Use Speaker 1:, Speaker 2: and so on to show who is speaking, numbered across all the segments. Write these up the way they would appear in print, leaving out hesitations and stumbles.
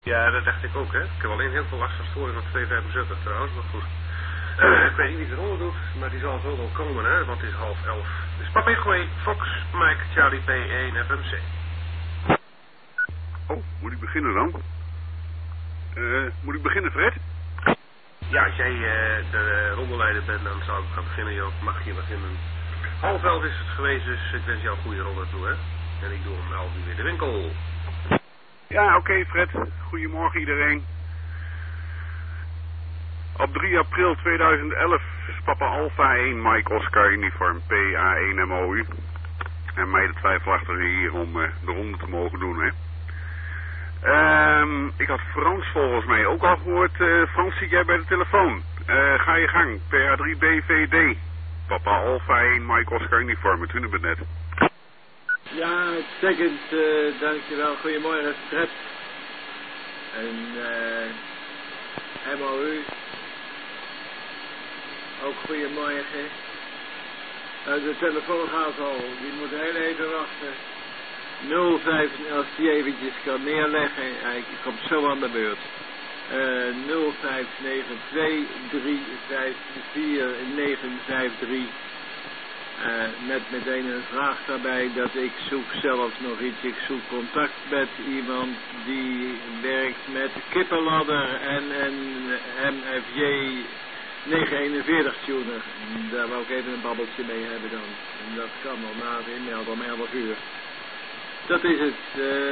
Speaker 1: Ja, dat dacht ik ook, hè. Ik heb alleen heel veel last van storing van 275 trouwens, maar goed. Ik weet niet wie het eronder doet, maar die zal zo wel komen, hè, want het is 10:30. Dus Papa Echo, Fox, Mike, Charlie P1, FMC.
Speaker 2: Oh, moet ik beginnen dan? Moet ik beginnen, Fred?
Speaker 1: Ja, als jij de rondeleider bent, dan zou ik gaan beginnen, joh. Mag je beginnen. 10:30 is het geweest, dus ik wens jou een goede ronde toe, hè. En ik doe om 11:00 weer de winkel.
Speaker 2: Ja, oké, Fred. Goedemorgen iedereen. Op 3 april 2011 is Papa Alpha 1 Mike Oscar uniform PA1 MOU. En mij de twijfelachtige hier om de ronde te mogen doen, hè. Ik had Frans volgens mij ook al gehoord. Frans, zit jij bij de telefoon? Ga je gang. PA3 BVD. Papa Alpha 1 Mike Oscar uniform. Het hun net.
Speaker 3: Ja, uitstekend. Dankjewel. Goedemorgen, Fred. En MOU. Ook goedemorgen. De telefoon gaat al. Die moet heel even wachten. 05, als die eventjes kan neerleggen. Hij komt zo aan de beurt. 0592 354 953. Met meteen een vraag daarbij dat ik zoek zelf nog iets. Ik zoek contact met iemand die werkt met kippenladder en een MFJ 941 tuner. Daar wou ik even een babbeltje mee hebben dan. En dat kan al na het inmelden om 11:00. Dat is het.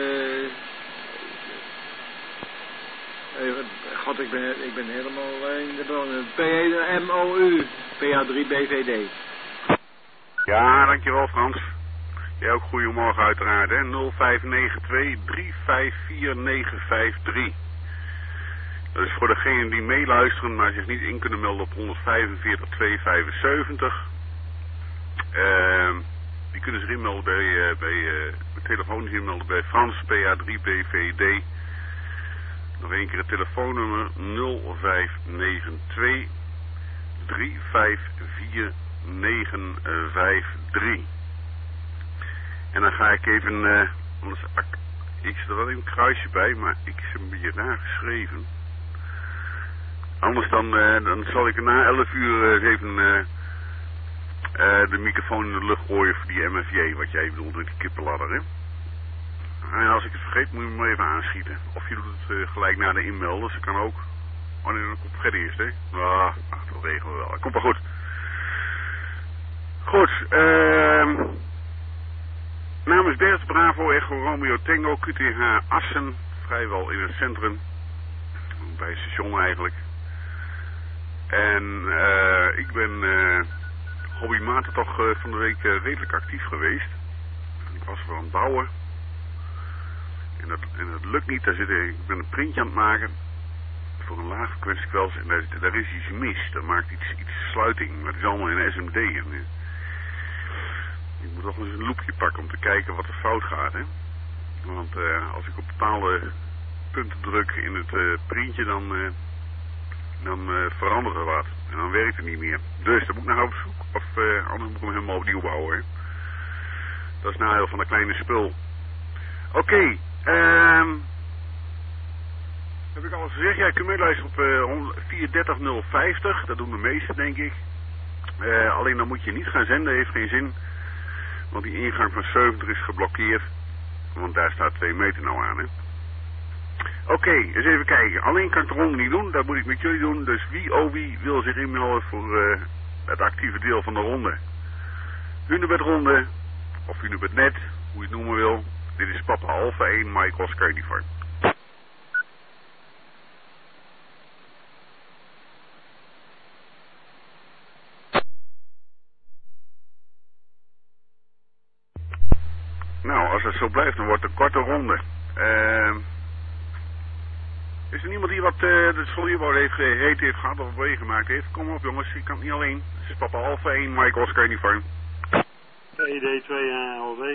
Speaker 3: God, ik ben helemaal in de bonen. P1 MOU, PA3 BVD.
Speaker 2: Ja, dankjewel Frans. Jij ook goedemorgen uiteraard, hè. 0592 354 953. Dat is voor degenen die meeluisteren, maar zich niet in kunnen melden op 145 275. Die kunnen zich inmelden bij telefonisch inmelden bij Frans PA3 BVD. Nog één keer het telefoonnummer 0592 354 953. En dan ga ik even, anders, ik zit er wel een kruisje bij, maar ik is een beetje raar geschreven. Anders dan zal ik na 11:00 even de microfoon in de lucht gooien voor die MFJ, wat jij bedoelt met die kippenladder, hè. En als ik het vergeet, moet je me even aanschieten. Of je doet het gelijk na de inmelders, dat kan ook. Oh nee, dan komt Freddy eerst, hè. Ah, dat regelen we wel. Komt wel goed. Goed, namens Bert Bravo Echo Romeo Tango QTH Assen, vrijwel in het centrum, bij het station eigenlijk. En ik ben hobbymatig toch van de week redelijk actief geweest. Ik was voor aan het bouwen. En dat lukt niet, ik ben een printje aan het maken voor een laagfrequentiekwels en daar is iets mis. Dat maakt iets sluiting, maar het is allemaal in SMD. En, ik moet toch eens een loepje pakken om te kijken wat er fout gaat, hè. Want als ik op bepaalde punten druk in het printje, dan verandert er wat. En dan werkt het niet meer. Dus dan moet ik naar op zoek. Of anders moet ik hem helemaal opnieuw bouwen, hè. Dat is het nadeel van dat kleine spul. Oké, heb ik al eens gezegd? Ja, je kunt meeluisteren op 43050. Dat doen de meesten, denk ik. Alleen dan moet je niet gaan zenden, heeft geen zin. Want die ingang van 70 is geblokkeerd. Want daar staat 2 meter nou aan, hè. Oké, eens even kijken. Alleen kan ik de ronde niet doen, dat moet ik met jullie doen. Dus wie wil zich inmelden voor het actieve deel van de ronde? Hunebedronde, of Hunebednet, hoe je het noemen wil. Dit is Papa Alpha 1, Mike Oscar uniform. Nou, als het zo blijft, dan wordt het een korte ronde. Is er niemand die wat de solierbouw heeft gehad of meegemaakt heeft? Kom op jongens, ik kan het niet alleen. Dit is Papa Alpha 1, Mike Oscar uniform.
Speaker 4: PD2 ALW.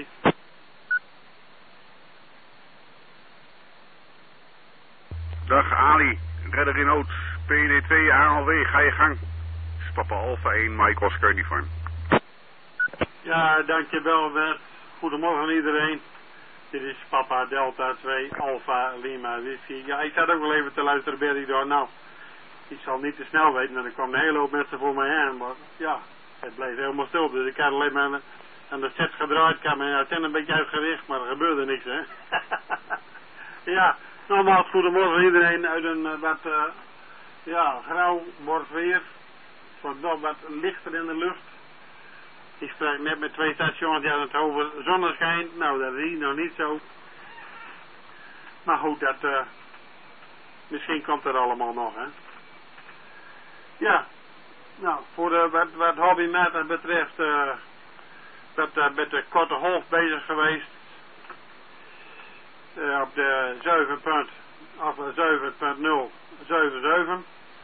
Speaker 2: Dag Ali, redder in nood. PD2 ALW, ga je gang. Dit is Papa Alpha 1, Mike Oscar uniform.
Speaker 4: Ja, dankjewel Bert. Goedemorgen iedereen. Dit is Papa Delta 2 Alpha Lima Whisky. Ja, ik zat ook wel even te luisteren bij die door. Nou, ik zal niet te snel weten, want er kwam een hele hoop mensen voor mij aan. Maar ja, het bleef helemaal stil. Dus ik had alleen maar aan de set gedraaid. Ik had mijn antenne een beetje uitgericht, maar er gebeurde niks, hè. Ja, nogmaals goedemorgen iedereen uit een wat grauw wordt weer. Het wordt nog wat lichter in de lucht. Ik sprak net met 2 stations die hadden het over zonneschijn. Nou, dat is hier nog niet zo. Maar goed, dat misschien komt het allemaal nog, hè. Ja, nou, voor wat hobbymatig betreft, met de korte golf bezig geweest. Op de 7.077.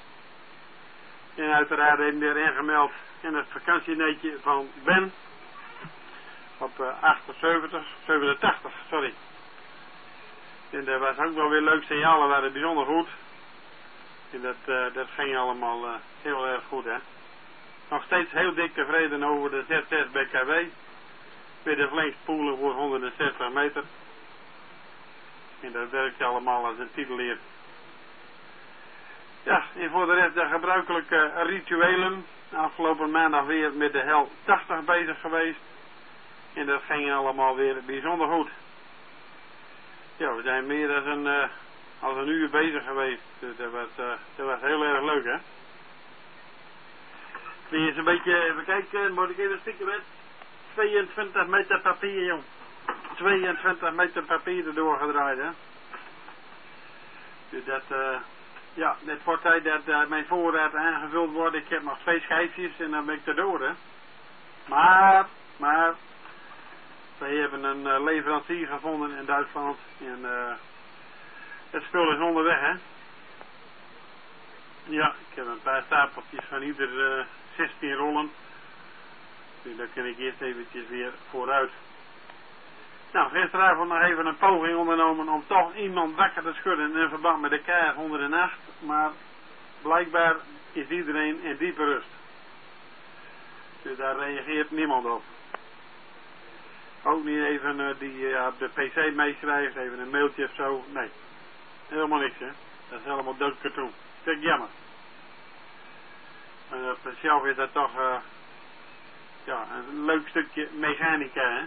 Speaker 4: En uiteraard even weer ingemeld in het vakantienetje van Ben. Op 87, sorry. En dat was ook wel weer leuk, signalen waren bijzonder goed. En dat ging allemaal heel erg goed, hè. Nog steeds heel dik tevreden over de Z6 BKW. Weer de verlengspoelen voor 160 meter. En dat werkt allemaal als een titelier. Ja, en voor de rest de gebruikelijke rituelen. Afgelopen maandag weer met de HEL 80 bezig geweest. En dat ging allemaal weer bijzonder goed. Ja, we zijn meer dan een uur bezig geweest. Dus dat was heel erg leuk, hè. Kun je eens een beetje even kijken, moet ik even stikken met 22 meter papier, jong. 22 meter papier erdoor gedraaid, hè. Dus dat, net voor tijd dat mijn voorraad aangevuld wordt. Ik heb nog 2 schijfjes en dan ben ik erdoor, hè. Maar, wij hebben een leverancier gevonden in Duitsland. En het spul is onderweg, hè. Ja, ik heb een paar stapeltjes van ieder 16 rollen. Dus daar kan ik eerst eventjes weer vooruit. Nou, gisteravond nog even een poging ondernomen om toch iemand wakker te schudden in verband met de K108. Maar blijkbaar is iedereen in diepe rust. Dus daar reageert niemand op. Ook niet even die op de PC meeschrijft, even een mailtje of zo. Nee, helemaal niks, hè. Dat is helemaal doodkatoen. Stuk jammer. En op zichzelf is dat toch een leuk stukje mechanica, hè.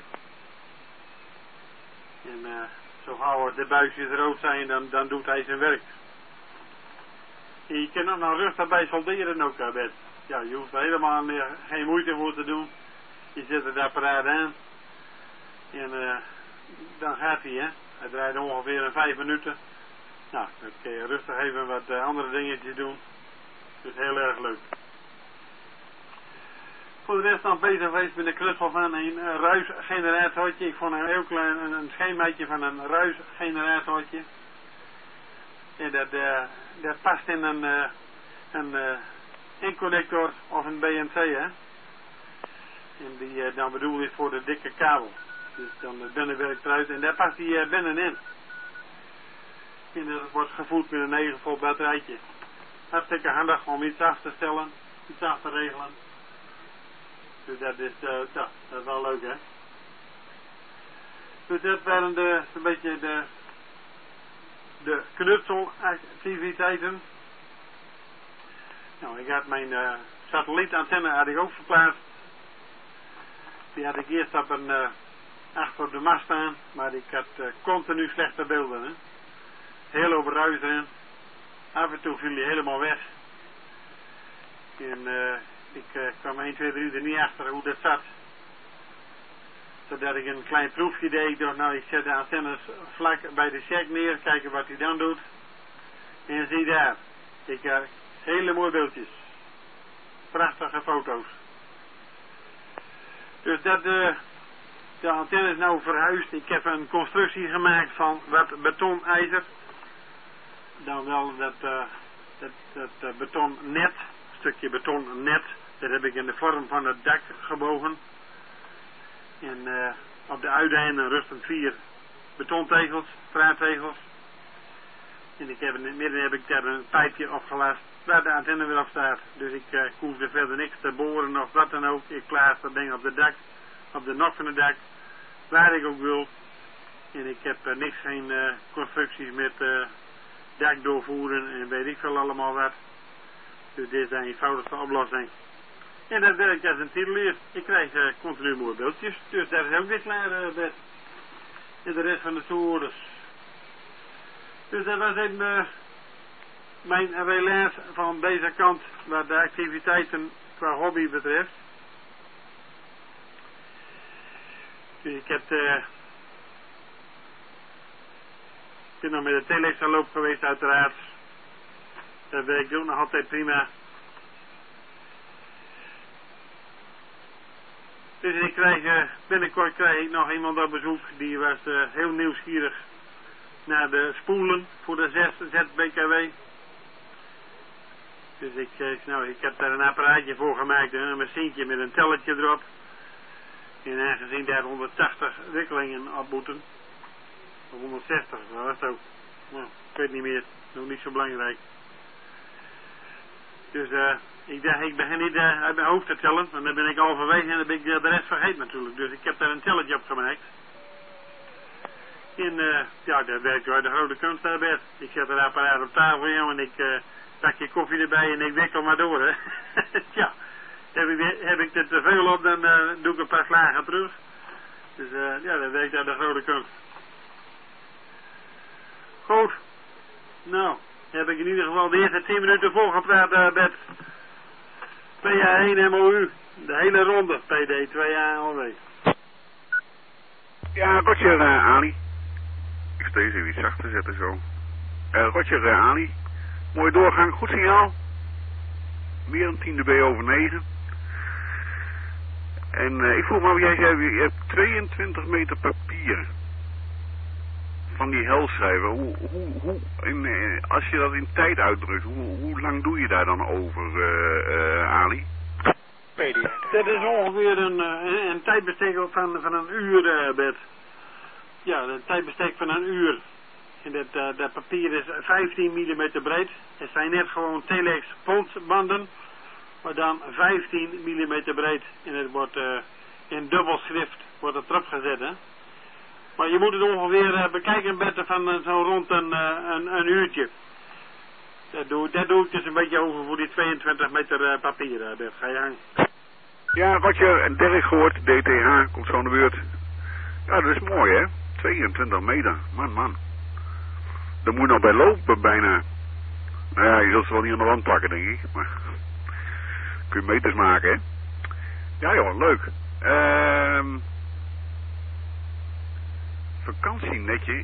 Speaker 4: En zo gauw de buisjes rood zijn, dan doet hij zijn werk. En je kunt ook nog rustig bij solderen ook, Bert. Ja, je hoeft er helemaal geen moeite voor te doen. Je zet het apparaat aan. En dan gaat hij, hè. Hij draait ongeveer in 5 minuten. Nou, dan kun je rustig even wat andere dingetjes doen. Dus heel erg leuk. Voor de rest dan bezig geweest met de knutsel van een ruisgeneratortje. Ik vond een heel klein een schemaatje van een ruisgeneratortje. En dat past in een inconnector of een BNC, hè. En die dan bedoeld is voor de dikke kabel. Dus dan de binnenwerkt eruit en daar past die binnenin. En dat wordt gevoed met een 9 volt batterijtje. Hartstikke handig om iets af te stellen, iets af te regelen. Dus dat is, dat is wel leuk, hè. Dus dat waren een beetje de knutselactiviteiten. Nou, ik had mijn satellietantenne had ik ook verplaatst. Die had ik eerst op achter op de mast staan, maar ik had continu slechte beelden, hè. Heel overruis erin. Af en toe viel die helemaal weg. En ik kwam 1, 2, 3 er niet achter hoe dat zat. Zodat ik een klein proefje deed. Ik dacht, nou, ik zet de antennes vlak bij de check neer. Kijken wat hij dan doet. En zie daar. Ik heb hele mooie beeldjes. Prachtige foto's. Dus dat de antenne is nou verhuisd. Ik heb een constructie gemaakt van wat betonijzer. Dan wel dat betonnet. Een stukje betonnet. Dat heb ik in de vorm van het dak gebogen. En op de uiteinden rusten 4 betontegels, straattegels. En ik heb in het midden heb ik daar een pijpje opgelast waar de antenne weer op staat. Dus ik hoef er verder niks te boren of wat dan ook. Ik plaats dat ding op de dak, op de nok van het dak, waar ik ook wil. En ik heb geen constructies met dak doorvoeren en weet ik veel allemaal wat. Dus dit is de eenvoudigste oplossing. En dat werkt als een titelier. Ik krijg continu mooie beeldjes. Dus daar is ook weer klaar bij. En de rest van de toerders. Dus dat was even mijn relaas van deze kant wat de activiteiten qua hobby betreft. Dus ik ben nog met de telex aan loop geweest uiteraard. Dat werkt ook nog altijd prima. Dus binnenkort krijg ik nog iemand op bezoek. Die was heel nieuwsgierig naar de spoelen voor de ZBKW. Dus ik heb daar een apparaatje voor gemaakt. Een machientje met een telletje erop. En aangezien daar 180 wikkelingen op moeten. Of 160, dat was het ook. Nou, ik weet niet meer. Nog niet zo belangrijk. Dus ik dacht, ik begin niet uit mijn hoofd te tellen. Want dan ben ik halverwege en dan ben ik de rest vergeten natuurlijk. Dus ik heb daar een telletje op gemaakt. En ja, dat werkt uit de grote kunst daarbij. Ik zet een apparaat op tafel, joh, en ik pak je koffie erbij en ik wikkel maar door, hè. Tja, heb ik er te veel op, dan doe ik een paar slagen terug. Dus ja, dat werkt uit de grote kunst. Goed. Nou, heb ik in ieder geval de eerste 10 minuten volgepraat met PA1 MOU. De hele ronde, PD 2A alw.
Speaker 2: Ja, Roger Ali. Ik steeds even iets zachter zetten zo. Roger Ali. Mooie doorgang, goed signaal. Meer dan 10 dB over 9. En ik vroeg me af, jij zei, je hebt 22 meter papier. Van die helschrijver. Als je dat in tijd uitdrukt, hoe lang doe je daar dan over, Ali?
Speaker 4: Dat is ongeveer een tijdbestek van een uur, Bert. Ja, een tijdbestek van een uur. En dat papier is 15 mm breed. Het zijn net gewoon telex ponsbanden, maar dan 15 mm breed. En het wordt in dubbelschrift wordt het erop gezet, hè. Maar je moet het ongeveer bekijken, Bert, van zo rond een uurtje. Dat doe ik dus een beetje over voor die 22 meter papier, Bert. Ga je hangen.
Speaker 2: Ja, Roger, en Dirk gehoord, DTH, komt zo aan de beurt. Ja, dat is mooi, hè? 22 meter, man. Daar moet je nog bij lopen, bijna. Nou ja, je zult ze wel niet aan de wand plakken, denk ik. Maar kun je meters maken, hè? Ja, joh, leuk. Vakantienetje,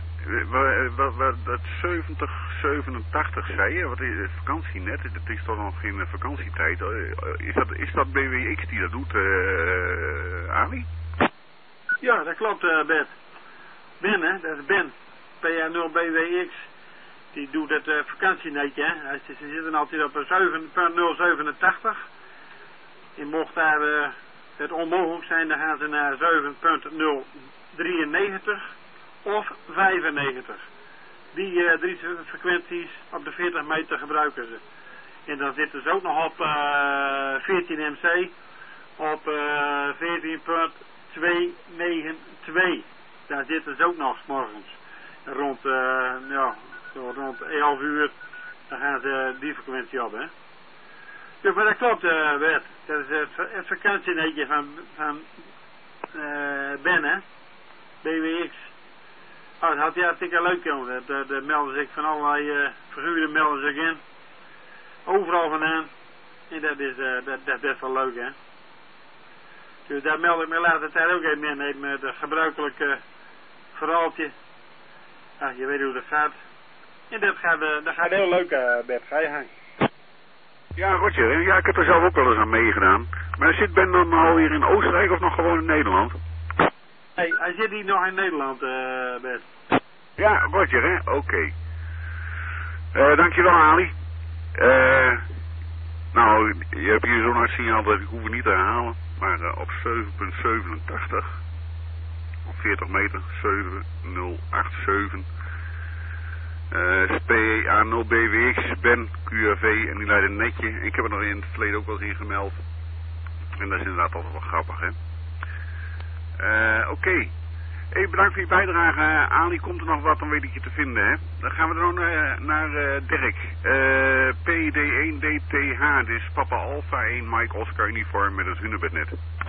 Speaker 2: dat 70, 87 zei je, wat is het vakantienet? Het is toch nog geen vakantietijd? Is dat BWX die dat doet, Ali?
Speaker 4: Ja, dat klopt, Bert. Ben, hè, dat is Ben. PA0BWX. Die doet het vakantienetje, hè. Ze zitten altijd op 7.087. Je mocht daar het onmogelijk zijn, dan gaan ze naar 7.093 of 95. Die 3 frequenties op de 40 meter gebruiken ze. En dan zitten ze ook nog op 14 MC, op 14.292. Daar zitten ze ook nog 's morgens. Rond 11 uur, dan gaan ze die frequentie op, hè. Dus maar dat klopt, Bert. Dat is het vakantienetje van Ben, hè. BWX. Oh, dat had hij hartstikke leuk, jongen. Dat melden zich van allerlei figuren melden zich in. Overal vandaan. En dat is best wel leuk, hè. Dus daar meld ik me later tijd ook even in met het gebruikelijke verhaaltje. Ah, je weet hoe dat gaat. En dat gaat heel leuk, Bert. Ga je hangen.
Speaker 2: Ja, Roger, ja, ik heb er zelf ook wel eens aan meegedaan. Maar zit Ben dan alweer in Oostenrijk of nog gewoon in Nederland?
Speaker 4: Nee, hij zit hier nog in Nederland, Bert.
Speaker 2: Ja, Roger, hè? Oké. Dankjewel, Ali. Nou, je hebt hier zo'n hard signaal dat ik hoef het niet te herhalen. Maar op 7.87, op 40 meter, 7087. PA0BWX, Ben, QRV en die leidt een netje. Ik heb er nog in het verleden ook wel eens in gemeld. En dat is inderdaad altijd wel grappig, hè. Oké. Hey, bedankt voor je bijdrage. Ali, komt er nog wat, dan weet ik je te vinden, hè? Dan gaan we dan naar Dirk. PD1DTH, dit is Papa Alpha 1 Mike Oscar uniform met het hunebednet.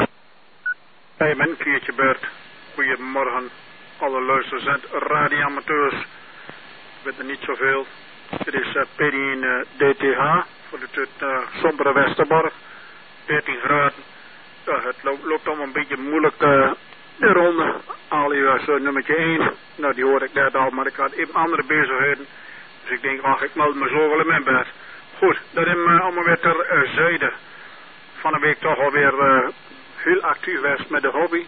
Speaker 5: Hey, mijn keertje Bert. Goedemorgen, alle luisteraars en radioamateurs. Ik weet er niet zoveel. Dit is PD1DTH voor het sombere Westerbork. 13 graden. Het loopt allemaal een beetje moeilijk de ronde. Ali was nummertje 1. Nou, die hoorde ik net al, maar ik had even andere bezigheden. Dus ik denk, ach, ik meld me zo wel in mijn bed. Goed, dat is allemaal weer ter zijde. Van een week toch alweer heel actief geweest met de hobby.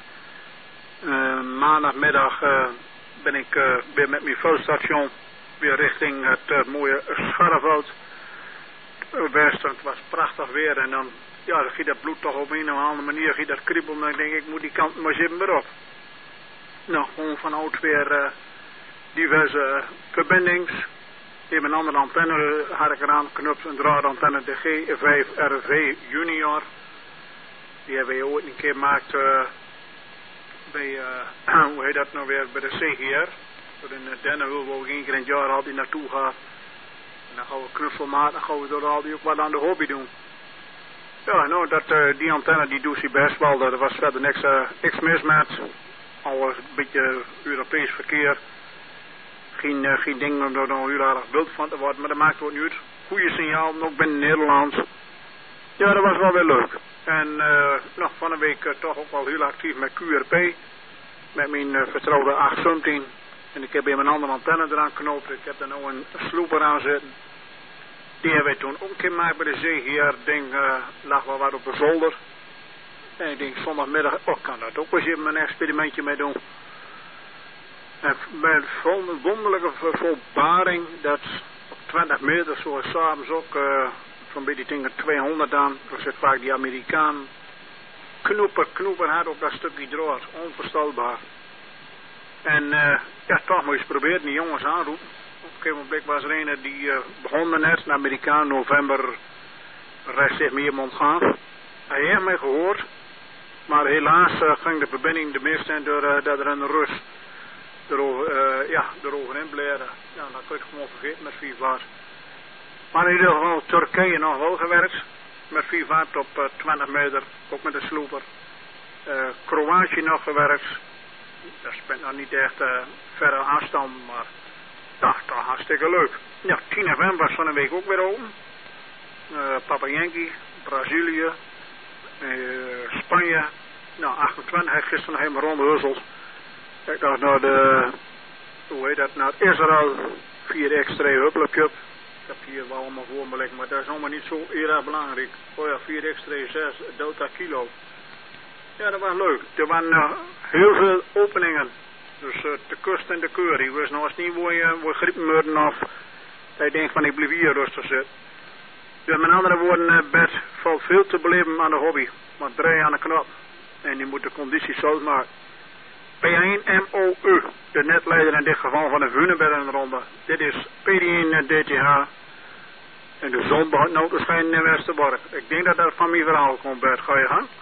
Speaker 5: Maandagmiddag ben ik weer met mijn vulstation weer richting het mooie Scharreveld. Westen, het was prachtig weer en dan giet dat bloed toch op een of andere manier, giet dat kriebelen en ik denk ik moet die kant maar zitten weer op. Nou, gewoon van oud weer diverse verbindings. Even een andere antenne had ik eraan geknupt, een draadantenne de G5RV Junior. Die hebben we ooit een keer gemaakt bij, hoe heet dat nou weer, bij de CGR. Voor in Dennenhul, waar we 1 keer in het jaar altijd naartoe gaan. En dan gaan we knuffelmaat, dan gaan we door al die ook wat aan de hobby doen. Ja, nou, die antenne die doet ze best wel. Er was verder niks mis met. Al een beetje Europees verkeer. Geen ding om er nog heel erg beeld van te worden, maar dat maakt ook niet uit. Goede signaal, ook binnen Nederland. Ja, dat was wel weer leuk. En nog van een week toch ook wel heel actief met QRP. Met mijn vertrouwde 817. En ik heb hier mijn andere antenne eraan geknoopt. Ik heb er nou een sloeper aan zitten. Die hebben wij toen ook een keer gemaakt bij de CGR. Ding lag wel wat op de zolder. En ik denk zondagmiddag, kan dat ook eens even een experimentje mee doen. En met wonderlijke volbaring dat op 20 meter, zoals s'avonds ook, van bij die dingen 200 aan, er zit vaak die Amerikaan knoeper had op dat stukje draad, onvoorstelbaar. En toch moet je eens proberen, die jongens aanroepen. Op een gegeven moment was er een die begon net, een Amerikaan, november, rechts zich meer mond gaan. Hij heeft mij gehoord, maar helaas ging de verbinding de meeste door dat er een Rus eroverheen bleren. Ja, dan kun je het gewoon vergeten met 4 vaart. Maar in ieder geval Turkije nog wel gewerkt. Met 4 vaart op 20 meter, ook met een sloeper. Kroatië nog gewerkt. Dat is nog niet echt verre afstand, maar toch hartstikke leuk. Ja, 10 november was van een week ook weer open. Papa Yankee, Brazilië, Spanje. Nou, 28 heb ik gisteren nog helemaal rondgehuzzeld. Ik dacht naar naar het Israël 4x3 Huppler Cup. Ik heb hier wel allemaal voor me liggen, maar dat is allemaal niet zo erg belangrijk. Oh ja, 4x3 6 Delta Kilo. Ja, dat was leuk. Er waren heel veel openingen. Dus de kust en de keur. Je wist nog eens niet waar je griepen moeten af. Dat je denkt van ik blijf hier rustig zitten. Dus met andere woorden, Bert, valt veel te beleven aan de hobby. Maar draai aan de knop. En die moet de condities zout maken. P1MOU, de netleider in dit geval van de Hunebeddenronde. Dit is PD1DTH. En de zon begint nou te schijnen in Westerbork. Ik denk dat dat van mijn verhaal komt, Bert. Ga je gang?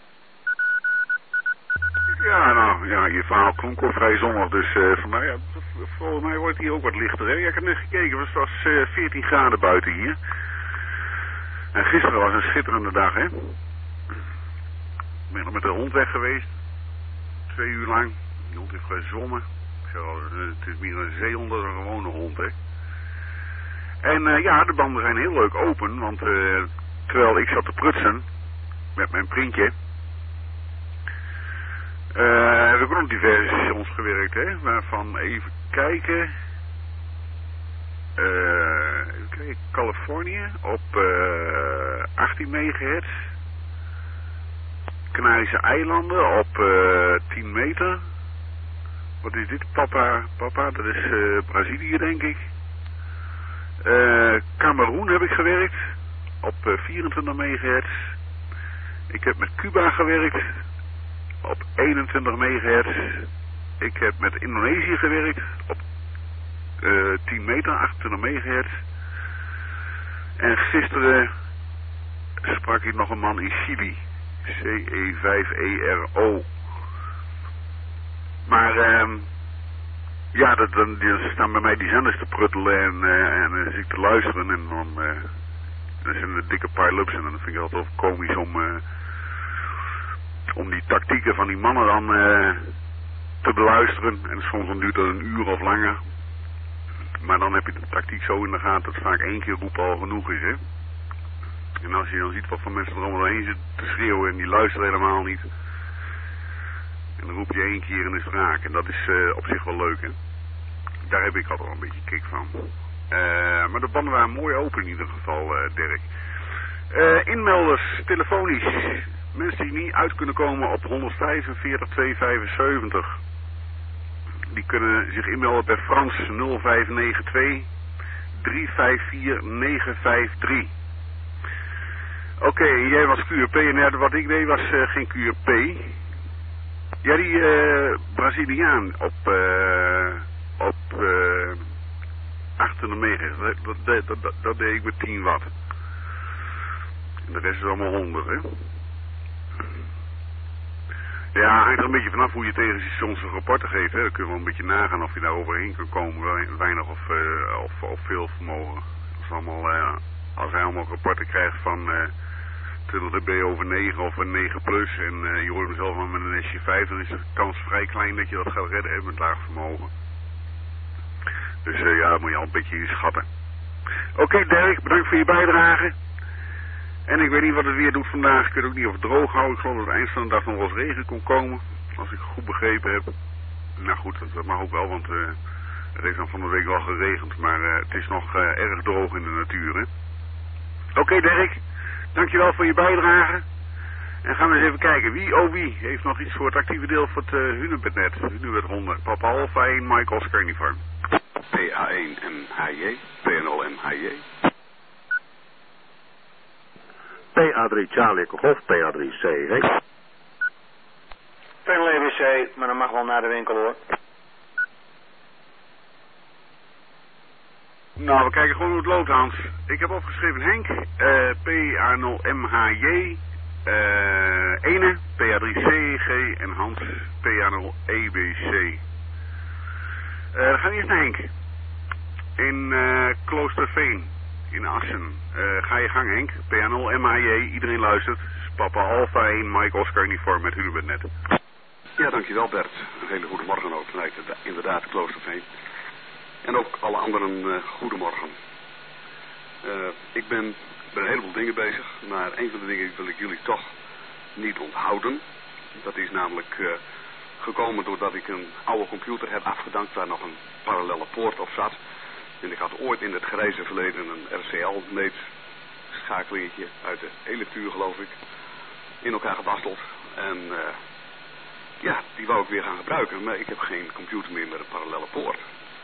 Speaker 2: Ja, nou, ja, je verhaal klonk al vrij zonnig, dus volgens mij wordt hier ook wat lichter, hè? Ja, ik heb net gekeken, het was 14 graden buiten hier. En gisteren was een schitterende dag, hè? Ik ben nog met de hond weg geweest. 2 uur lang. Die hond heeft gezwommen. Ik zeg al, het is meer een zeehond dan een gewone hond, hè. En de banden zijn heel leuk open, want terwijl ik zat te prutsen met mijn printje, heb ik ook nog diverse stations gewerkt, hè. Waarvan even kijken. Californië op 18 megahertz. Canarische eilanden op 10 meter. Wat is dit? Papa, dat is Brazilië, denk ik. Cameroen heb ik gewerkt op 24 megahertz. Ik heb met Cuba gewerkt op 21 megahertz. Ik heb met Indonesië gewerkt op 10 meter, 28 megahertz. En gisteren sprak ik nog een man in Chili. CE5ERO. Maar ja, dan staan bij mij die zenders te pruttelen en dan zit ik te luisteren en dan zijn er dikke pile-ups en dan vind ik het altijd komisch om die tactieken van die mannen dan te beluisteren. En soms dan duurt dat een uur of langer. Maar dan heb je de tactiek zo in de gaten dat vaak 1 keer roepen al genoeg is, hè. En als je dan ziet wat voor mensen er allemaal doorheen zitten te schreeuwen en die luisteren helemaal niet. En dan roep je 1 keer en is het raak. En dat is op zich wel leuk, hè. Daar heb ik altijd wel een beetje kick van. Maar de banden waren mooi open in ieder geval, Dirk. Inmelders, telefonisch. Mensen die niet uit kunnen komen op 145 275. Die kunnen zich inmelden bij Frans 0592 354 953. Oké, jij was QRP en wat ik deed was geen QRP. Ja, die Braziliaan op 800 megahertz, dat deed ik met 10 watt. En de rest is allemaal 100, hè. Ja, hangt er een beetje vanaf hoe je tegen soms een rapporten geeft, hè. Dan kun je wel een beetje nagaan of je daar overheen kan komen, weinig of veel vermogen. Als hij allemaal rapporten krijgt van 20 dB over 9 of een 9 plus en je hoort hem zelf maar met een SJ5, dan is de kans vrij klein dat je dat gaat redden, hè, met laag vermogen. Dus ja, dat moet je al een beetje inschatten. Oké, Dirk, bedankt voor je bijdrage. En ik weet niet wat het weer doet vandaag. Ik weet ook niet of het droog houden. Ik geloof dat het eind van de dag nog wel eens regen kon komen. Als ik het goed begrepen heb. Nou goed, dat mag ook wel, want het heeft dan van de week wel geregend. Maar het is nog erg droog in de natuur, hè. Oké, Dirk. Dankjewel voor je bijdrage. En gaan we eens even kijken. Wie heeft nog iets voor het actieve deel van het Hunebednet? Hunebed 100. Papa Alpha 1, Mike Oscar Uniform.
Speaker 6: PA1 MHJ, PNL MHJ.
Speaker 7: PA3 Charlie Golf, PA3C, hè?
Speaker 8: PNL EWC, maar dan mag wel naar de winkel, hoor.
Speaker 2: Nou, we kijken gewoon hoe het loopt, Hans. Ik heb opgeschreven Henk, PA0 MHJ, Ene, PA3CG en Hans, PA0 EBC. Dan gaan we eerst naar Henk. In Kloosterveen, in Assen. Ga je gang, Henk. PA0 MHJ, iedereen luistert. Papa Alpha 1, Mike Oscar Uniform met Hunebednet.
Speaker 6: Ja, dankjewel Bert. Een hele goede morgen ook vanuit inderdaad Kloosterveen. En ook alle anderen, goedemorgen. Ik ben met een heleboel dingen bezig, maar een van de dingen wil ik jullie toch niet onthouden. Dat is namelijk gekomen doordat ik een oude computer heb afgedankt waar nog een parallelle poort op zat. En ik had ooit in het grijze verleden een RCL-meetschakelingetje uit de elektuur, geloof ik, in elkaar gebasteld. En ja, die wou ik weer gaan gebruiken, maar ik heb geen computer meer met een parallelle poort.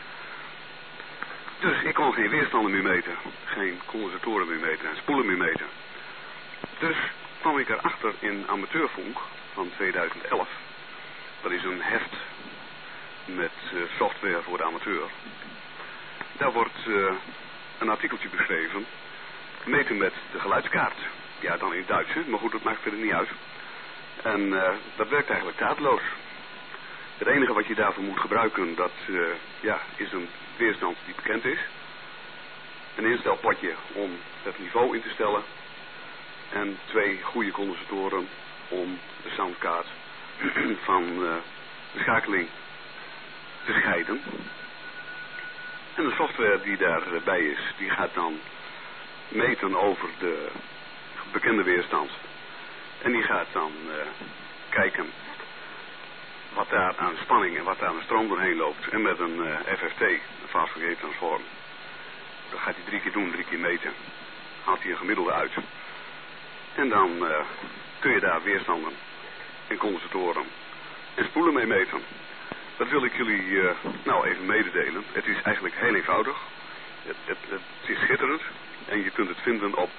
Speaker 6: Dus ik kon geen weerstanden meer meten, geen condensatoren meer meten en spoelen meer meten. Dus kwam ik erachter in Amateurfunk van 2011. Dat is een heft met software voor de amateur. Daar wordt een artikeltje beschreven, meten met de geluidskaart. Ja, dan in het Duits, maar goed, dat maakt verder niet uit. En dat werkt eigenlijk taadloos. Het enige wat je daarvoor moet gebruiken, dat ja, is een weerstand die bekend is. Een instelpotje om het niveau in te stellen. En 2 goede condensatoren om de soundkaart van de schakeling te scheiden. En de software die daarbij is, die gaat dan meten over de bekende weerstand. En die gaat dan kijken wat daar aan spanning en wat daar aan stroom doorheen loopt. En met een FFT, een fast Fourier transform. Dat gaat hij 3 keer doen, 3 keer meten. Haalt hij een gemiddelde uit. En dan kun je daar weerstanden en condensatoren en spoelen mee meten. Dat wil ik jullie nou even mededelen. Het is eigenlijk heel eenvoudig. Het is schitterend. En je kunt het vinden op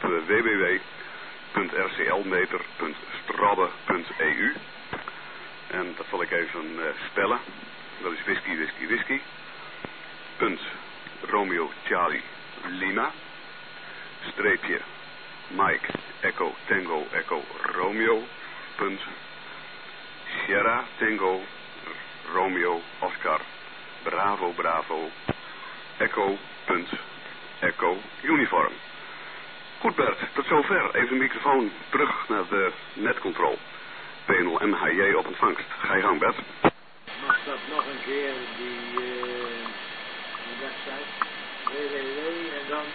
Speaker 6: www.rclmeter.strabbe.eu. En dat zal ik even spellen. Dat is whisky, whisky, whisky. Punt Romeo Charlie Lima. Streepje Mike Echo Tango Echo Romeo. Punt Sierra Tango Romeo Oscar Bravo Bravo Echo punt Echo Uniform. Goed Bert, tot zover. Even de microfoon terug naar de netcontrol. P0MHJ op ontvangst. Ga je gang Bert.
Speaker 3: Mag dat nog een keer, die website? www en dan...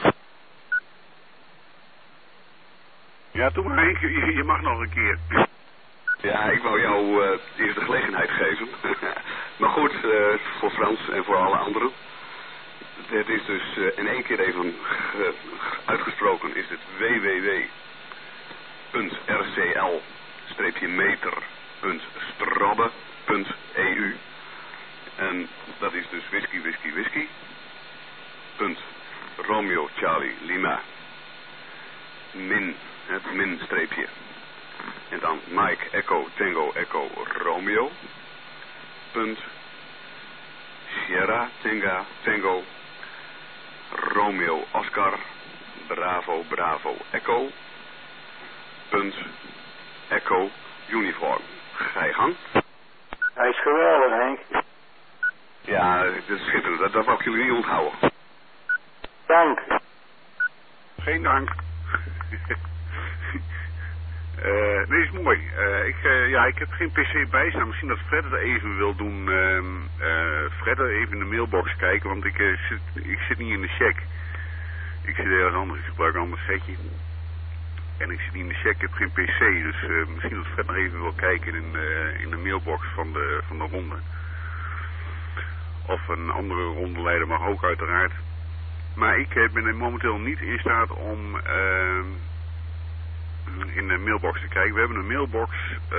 Speaker 2: Ja, doe maar Henk, je mag nog een keer.
Speaker 6: Ja, ik wou jou eerst de gelegenheid geven. Maar goed, voor Frans en voor alle anderen. Het is dus in één keer even uitgesproken, is het www.rcl-meter.strabbe.eu. En dat is dus whisky, whisky, whisky. Romeo Charlie Lima. Het minstreepje. En dan Mike Echo Tango Echo Romeo. Sierra Tango Romeo Oscar Bravo Bravo Echo. Echo Uniform. Ga je gang.
Speaker 8: Hij is geweldig, Henk.
Speaker 6: Ja, dat is schitterend. Dat wou ik jullie niet onthouden.
Speaker 8: Dank.
Speaker 2: Geen dank. Nee, is mooi. Ik heb geen PC bij staan. Misschien dat Fred het even wil doen. Fred even in de mailbox kijken, want ik zit niet in de check. Ik zit ergens anders. Ik gebruik een ander setje. En ik zit niet in de check. Ik heb geen PC. Dus misschien dat Fred nog even wil kijken in de mailbox van de ronde. Of een andere rondeleider mag ook uiteraard. Maar ik ben momenteel niet in staat om in de mailbox te kijken. We hebben een mailbox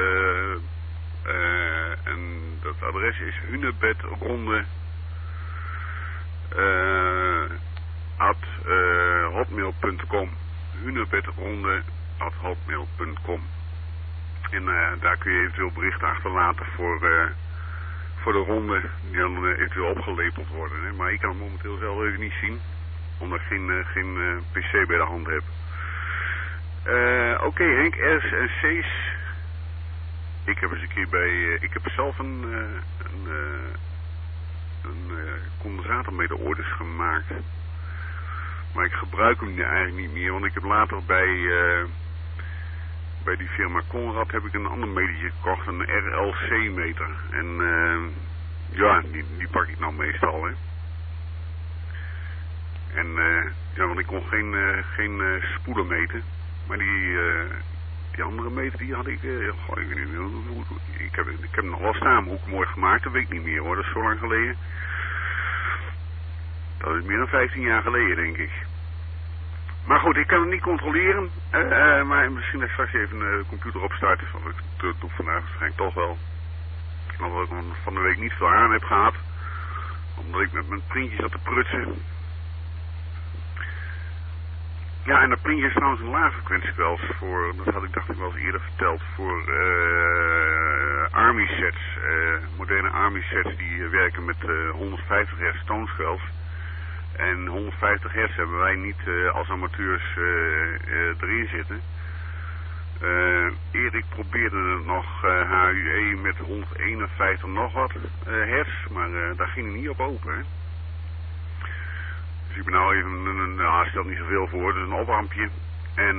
Speaker 2: en dat adres is hunebedronde @hotmail.com. hunebedronde@hotmail.com. En daar kun je eventueel berichten achterlaten voor de ronde die dan eventueel opgelepeld worden. Hè. Maar ik kan het momenteel zelf even niet zien, omdat ik geen PC bij de hand heb. Oké, Henk, R's en C's. Ik heb eens een keer ik heb zelf een condensator met de orders gemaakt. Maar ik gebruik hem eigenlijk niet meer, want ik heb later bij die firma Conrad heb ik een ander metertje gekocht, een RLC meter. En die pak ik nou meestal, hè. En want ik kon geen spoelen meten. Maar die andere meter die had ik, ik heb hem nog wel staan, hoe ik hem mooi gemaakt, dat weet ik niet meer hoor, dat is zo lang geleden. Dat is meer dan 15 jaar geleden denk ik. Maar goed, ik kan het niet controleren, maar misschien dat ik straks even de computer opstarten, want ik doe vandaag waarschijnlijk toch wel. Omdat ik van de week niet veel aan heb gehad, omdat ik met mijn printjes zat te prutsen. Ja, en dat printje is trouwens een laagfrequentiekwels voor, dat had ik dacht ik wel eens eerder verteld, voor Army sets, moderne Army sets die werken met 150 hertz toonschelf. En 150 hertz hebben wij niet als amateurs erin zitten. Erik probeerde het nog HUE met 151 nog wat hertz, maar daar ging hij niet op open, hè. Dus ik ben nou even, stelt niet zoveel voor, dus een oprampje. En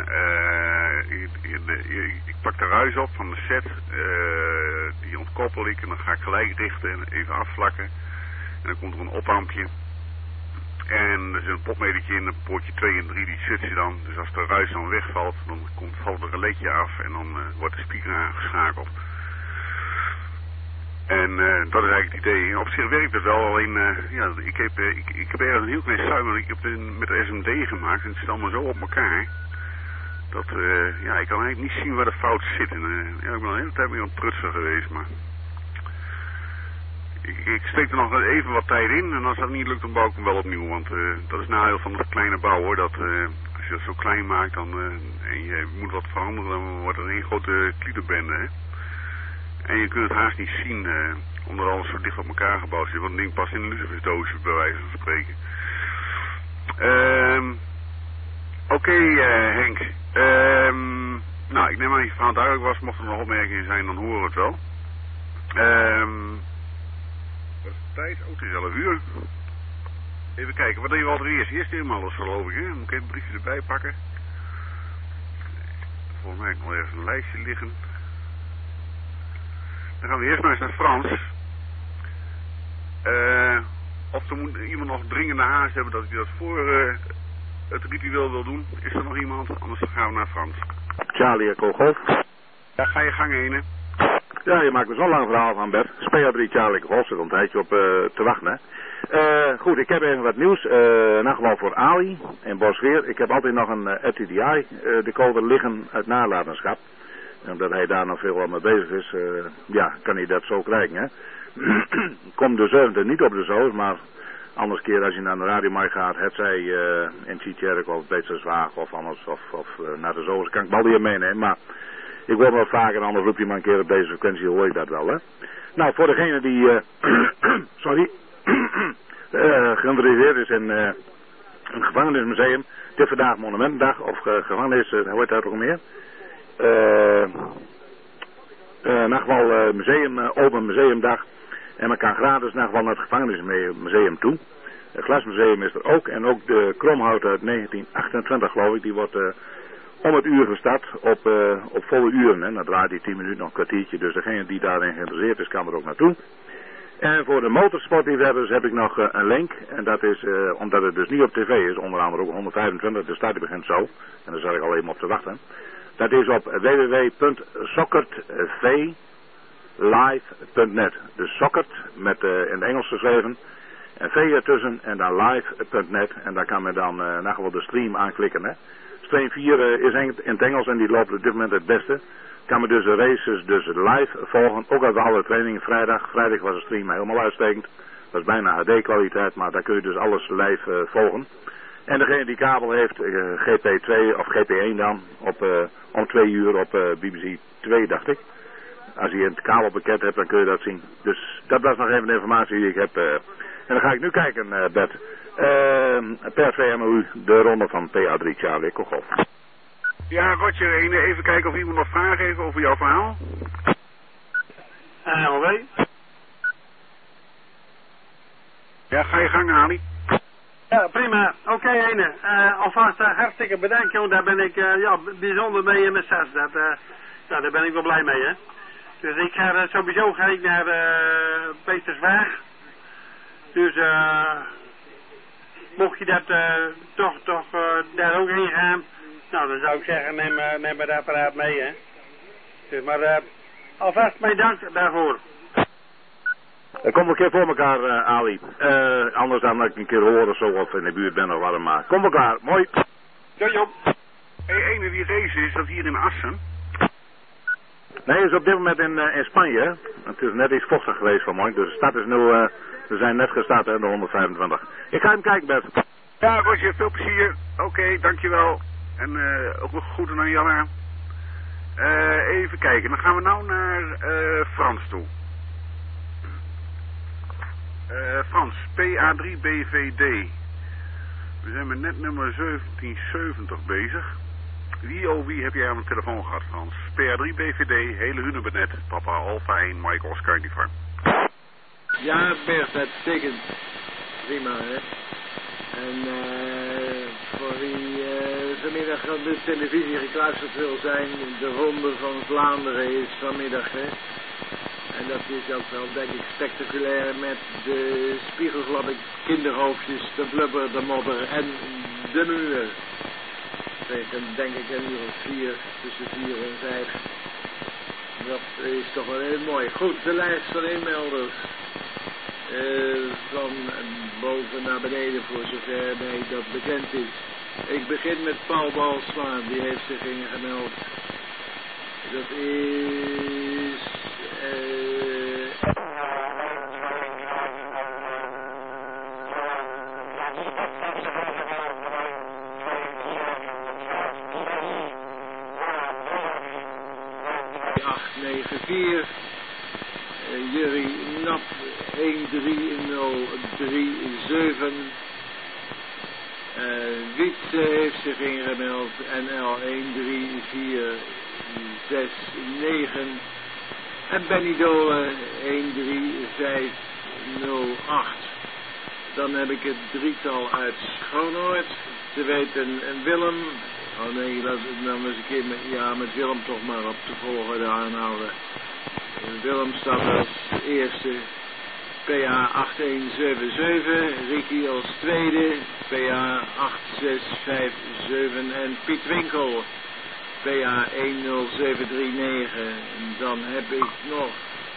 Speaker 2: ik pak de ruis op van de set, die ontkoppel ik en dan ga ik gelijk richten en even afvlakken. En dan komt er een oprampje. En er zit een potmetertje in, een poortje 2 en 3, die switch je dan. Dus als de ruis dan wegvalt, dan valt er een reletje af en dan wordt de speaker aangeschakeld. En dat is eigenlijk het idee. Op zich werkt het wel, alleen ik heb ergens een heel klein suimer. Ik heb het met de SMD gemaakt en het zit allemaal zo op elkaar. Dat, ik kan eigenlijk niet zien waar de fout zit. En, ik ben al de hele tijd mee aan het prutsen geweest, maar... Ik steek er nog even wat tijd in en als dat niet lukt dan bouw ik hem wel opnieuw. Want dat is nadeel van het kleine bouw hoor. Dat als je dat zo klein maakt dan, en je moet wat veranderen, dan wordt er een grote kliederbende. Hè? En je kunt het haast niet zien, omdat alles zo dicht op elkaar gebouwd zit. Want het ding past in een lucifersdoosje, bij wijze van spreken. Oké, Henk. Ik neem aan dat je verhaal duidelijk was. Mocht er nog opmerkingen zijn, dan horen we het wel. Wat is de tijd? Oh, het is 11 uur. Even kijken, wat deden we allereerst? Eerst helemaal alles, geloof ik, hè? Moet ik even een briefje erbij pakken. Volgens mij heb ik nog ergens een lijstje liggen. Dan gaan we eerst maar eens naar Frans. Of er moet iemand nog dringende haast hebben dat hij dat voor het ritueel wil doen. Is er nog iemand? Anders gaan we naar Frans.
Speaker 7: Charlie Echo Golf.
Speaker 2: Ja, ga je gang heen, hè?
Speaker 7: Ja, je maakt me zo'n lang verhaal van, Bert. PA3 Charlie Echo Golf zit een tijdje op te wachten, hè. Goed, ik heb even wat nieuws. In elk geval voor Ali in Bosweer. Ik heb altijd nog een RTDI-decoder liggen uit nalatenschap. En omdat hij daar nog veel mee bezig is, ja, kan hij dat zo krijgen, hè. Komt de 7e niet op de zoos, maar anders keer als je naar de radiomarkt gaat, het zij in Tietjerk of Beetserswaag of anders of naar de zoos, kan ik wel hier meenemen, maar ik wil wel vaker, anders roep je maar een keer op deze frequentie, hoor ik dat wel, hè. Nou, voor degene die, sorry, geïnteresseerd is in een gevangenismuseum, het is vandaag Monumentendag, of gevangenis, hoe heet dat ook meer? In elk geval museum, open museumdag. En men kan gratis nog wel naar het gevangenismuseum toe. Het glasmuseum is er ook. En ook de kromhout uit 1928 geloof ik. Die wordt om het uur gestart op volle uren. En dan draait die 10 minuten nog een kwartiertje. Dus degene die daarin geïnteresseerd is kan er ook naartoe. En voor de motorsportliefhebbers heb ik nog een link. En dat is, omdat het dus niet op tv is, onder andere ook 125. De start begint zo. En daar zat ik al even op te wachten. Dat is op www.soccertv.live.net. Dus Soccert met in het Engels geschreven. En V ertussen en dan live.net. En daar kan men dan nog wel de stream aanklikken. Hè. Stream 4 is in het Engels en die loopt op dit moment het beste. Kan men dus de races dus live volgen. Ook als de alle trainingen vrijdag. Vrijdag was de stream helemaal uitstekend. Dat is bijna HD kwaliteit, maar daar kun je dus alles live volgen. En degene die kabel heeft, GP2 of GP1 dan, om 2 uur op BBC 2 dacht ik. Als je het kabelpakket hebt, dan kun je dat zien. Dus dat was nog even de informatie die ik heb. En dan ga ik nu kijken, Bert. Per VMU, de ronde van PA3 Charlie Echo Golf.
Speaker 2: Ja, Roger, even kijken of iemand nog vragen heeft over jouw verhaal.
Speaker 4: NLW.
Speaker 2: Ja, ga je gang, Ali.
Speaker 4: Ja, prima. Oké, Ene. Alvast hartstikke bedankt, joh. Daar ben ik bijzonder mee in mijn zes. Daar ben ik wel blij mee, hè. Dus ik ga sowieso naar Peterswaag. Dus mocht je dat toch daar ook heen gaan, nou dan zou ik zeggen neem mijn apparaat mee, hè. Dus maar alvast mijn dank daarvoor.
Speaker 7: Kom een keer voor elkaar, Ali. Anders dan dat ik een keer hoor of zo, of in de buurt ben of wat dan maar. Kom elkaar, mooi.
Speaker 4: Doei, joh.
Speaker 2: Hey, ene die race is dat hier in Assen?
Speaker 7: Nee, is op dit moment in Spanje. Het is net iets vochtig geweest vanmorgen, dus de start is nu, we zijn net gestart, hè, de 125. Ik ga hem kijken, Bert.
Speaker 2: Ja, Roger, veel plezier. Oké, dankjewel. En ook nog groeten aan Janna. Even kijken, dan gaan we nou naar Frans toe. Frans, PA3BVD. We zijn met net nummer 1770 bezig. Wie heb jij aan de telefoon gehad, Frans? PA3BVD, hele Hunebednet, Papa Alpha 1, Mike Oscar in die vorm.
Speaker 3: Ja, Bert, uitstekend. Prima, hè. En voor wie vanmiddag aan de televisie gekluisterd wil zijn, de Ronde van Vlaanderen is vanmiddag, hè. En dat is ook wel, denk ik, spectaculair met de spiegelgladde kinderhoofdjes, de blubber, de modder en de muur. Tegen, denk ik, een uur of 4, tussen 4 en 5. Dat is toch wel heel mooi. Goed, de lijst van inmelders. Van boven naar beneden, voor zover mij dat bekend is. Ik begin met Paul Balsma, die heeft zich ingemeld. Dat is... Jury Nap 13037. Wietse heeft zich ingemeld. NL 13469. En Benny Dolen 13508. Dan heb ik het drietal uit Schoonoord. Te weten Willem. Oh nee, laat het nou eens een keer met Willem toch maar op de volgorde aanhouden. Willem staat als eerste. PA 8177, Ricky als tweede, PA 8657 en Piet Winkel, PA 10739. En dan heb ik nog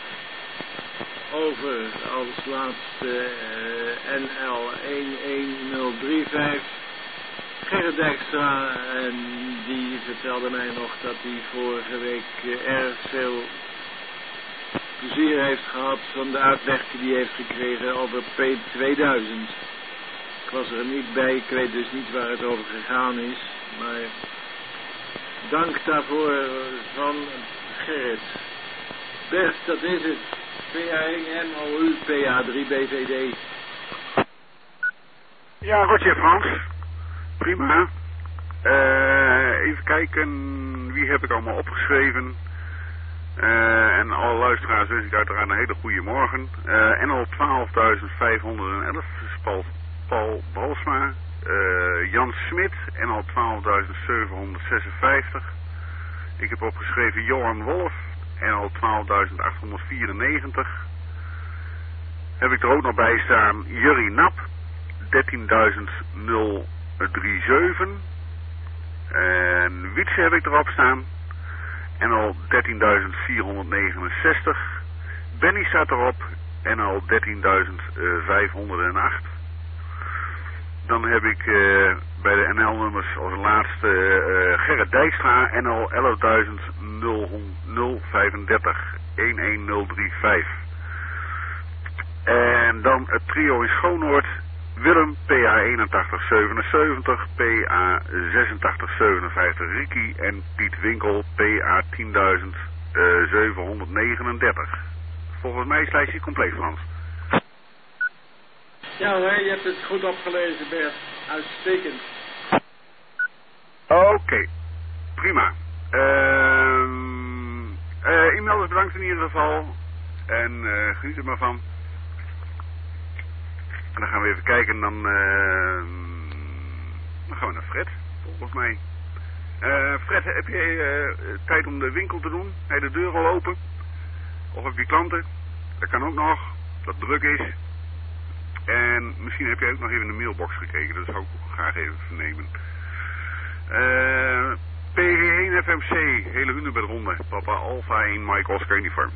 Speaker 3: over als laatste NL 11035, Gerrit Dijkstra, en die vertelde mij nog dat hij vorige week erg veel plezier heeft gehad van de uitleg die hij heeft gekregen over P2000. Ik was er niet bij, ik weet dus niet waar het over gegaan is, maar dank daarvoor van Gerrit. Bert, dat is het. PA1 MOU, PA3 BVD.
Speaker 2: Ja, Roger Frans. Prima. Even kijken, wie heb ik allemaal opgeschreven? En alle luisteraars wens ik uiteraard een hele goede morgen. NL 12.511 is Paul Balsma. Jan Smit, NL 12.756. Ik heb opgeschreven Johan Wolf, NL 12.894. Heb ik er ook nog bij staan Jurrie Nap, 13.037. En Wietse heb ik erop staan. NL 13.469. Benny staat erop. NL 13.508. Dan heb ik bij de NL-nummers als laatste Gerrit Dijkstra. NL 11.035. 11035. En dan het trio in Schoonoord. Willem, PA 8177, PA 8657, Ricky en Piet Winkel, PA 10.739. Volgens mij is het lijstje compleet, Frans.
Speaker 3: Ja hoor, je hebt het goed opgelezen, Bert. Uitstekend.
Speaker 2: Oké, prima. E-mailers bedankt in ieder geval. En geniet er maar van. En dan gaan we even kijken, dan gaan we naar Fred, volgens mij. Fred, heb je tijd om de winkel te doen? Heb je de deur al open? Of heb je klanten? Dat kan ook nog, dat druk is. En misschien heb je ook nog even in de mailbox gekeken, dat zou ik ook graag even vernemen. PG1 FMC, hele Hunebedronde, Papa Alpha 1 Mike Oscar Uniform.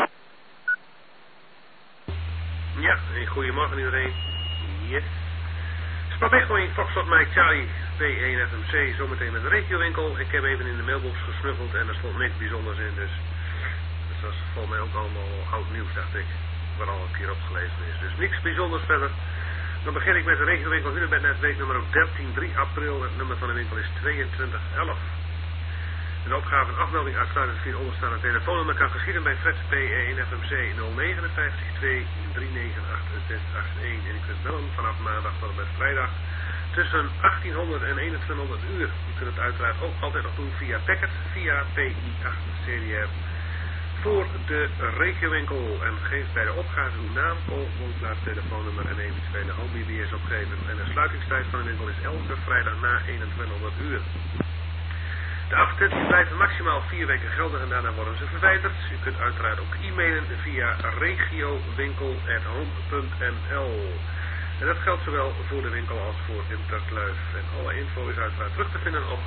Speaker 1: Ja, goedemorgen iedereen. Yes. Spabecco in Foxtrot Mike Charlie, P1 FMC, zometeen met de regiowinkel. Ik heb even in de mailbox gesnuffeld en er stond niks bijzonders in, dus dat is volgens mij ook allemaal oud nieuws, dacht ik, waar al een keer opgelezen is. Dus niks bijzonders verder. Dan begin ik met de regiowinkel Hunebed weeknummer op 13/3 april. Het nummer van de winkel is 2211. De opgave en afmelding uitsluitend via onderstaande telefoonnummer kan geschieden bij Fred P1 FMC 059 2 398 en u kunt bellen vanaf maandag tot en met vrijdag tussen 1800 en 2100 uur. U kunt het uiteraard ook altijd nog doen via Packet, via PI8 CDR voor de regiowinkel. En geef bij de opgave uw naam, woonplaats, telefoonnummer en eventuele home BBS opgeven. En de sluitingstijd van de winkel is elke vrijdag na 2100 uur. De advertenties blijven maximaal 4 weken geldig en daarna worden ze verwijderd. U kunt uiteraard ook e-mailen via regiowinkel@home.nl. En dat geldt zowel voor de winkel als voor Interkluif. En alle info is uiteraard terug te vinden op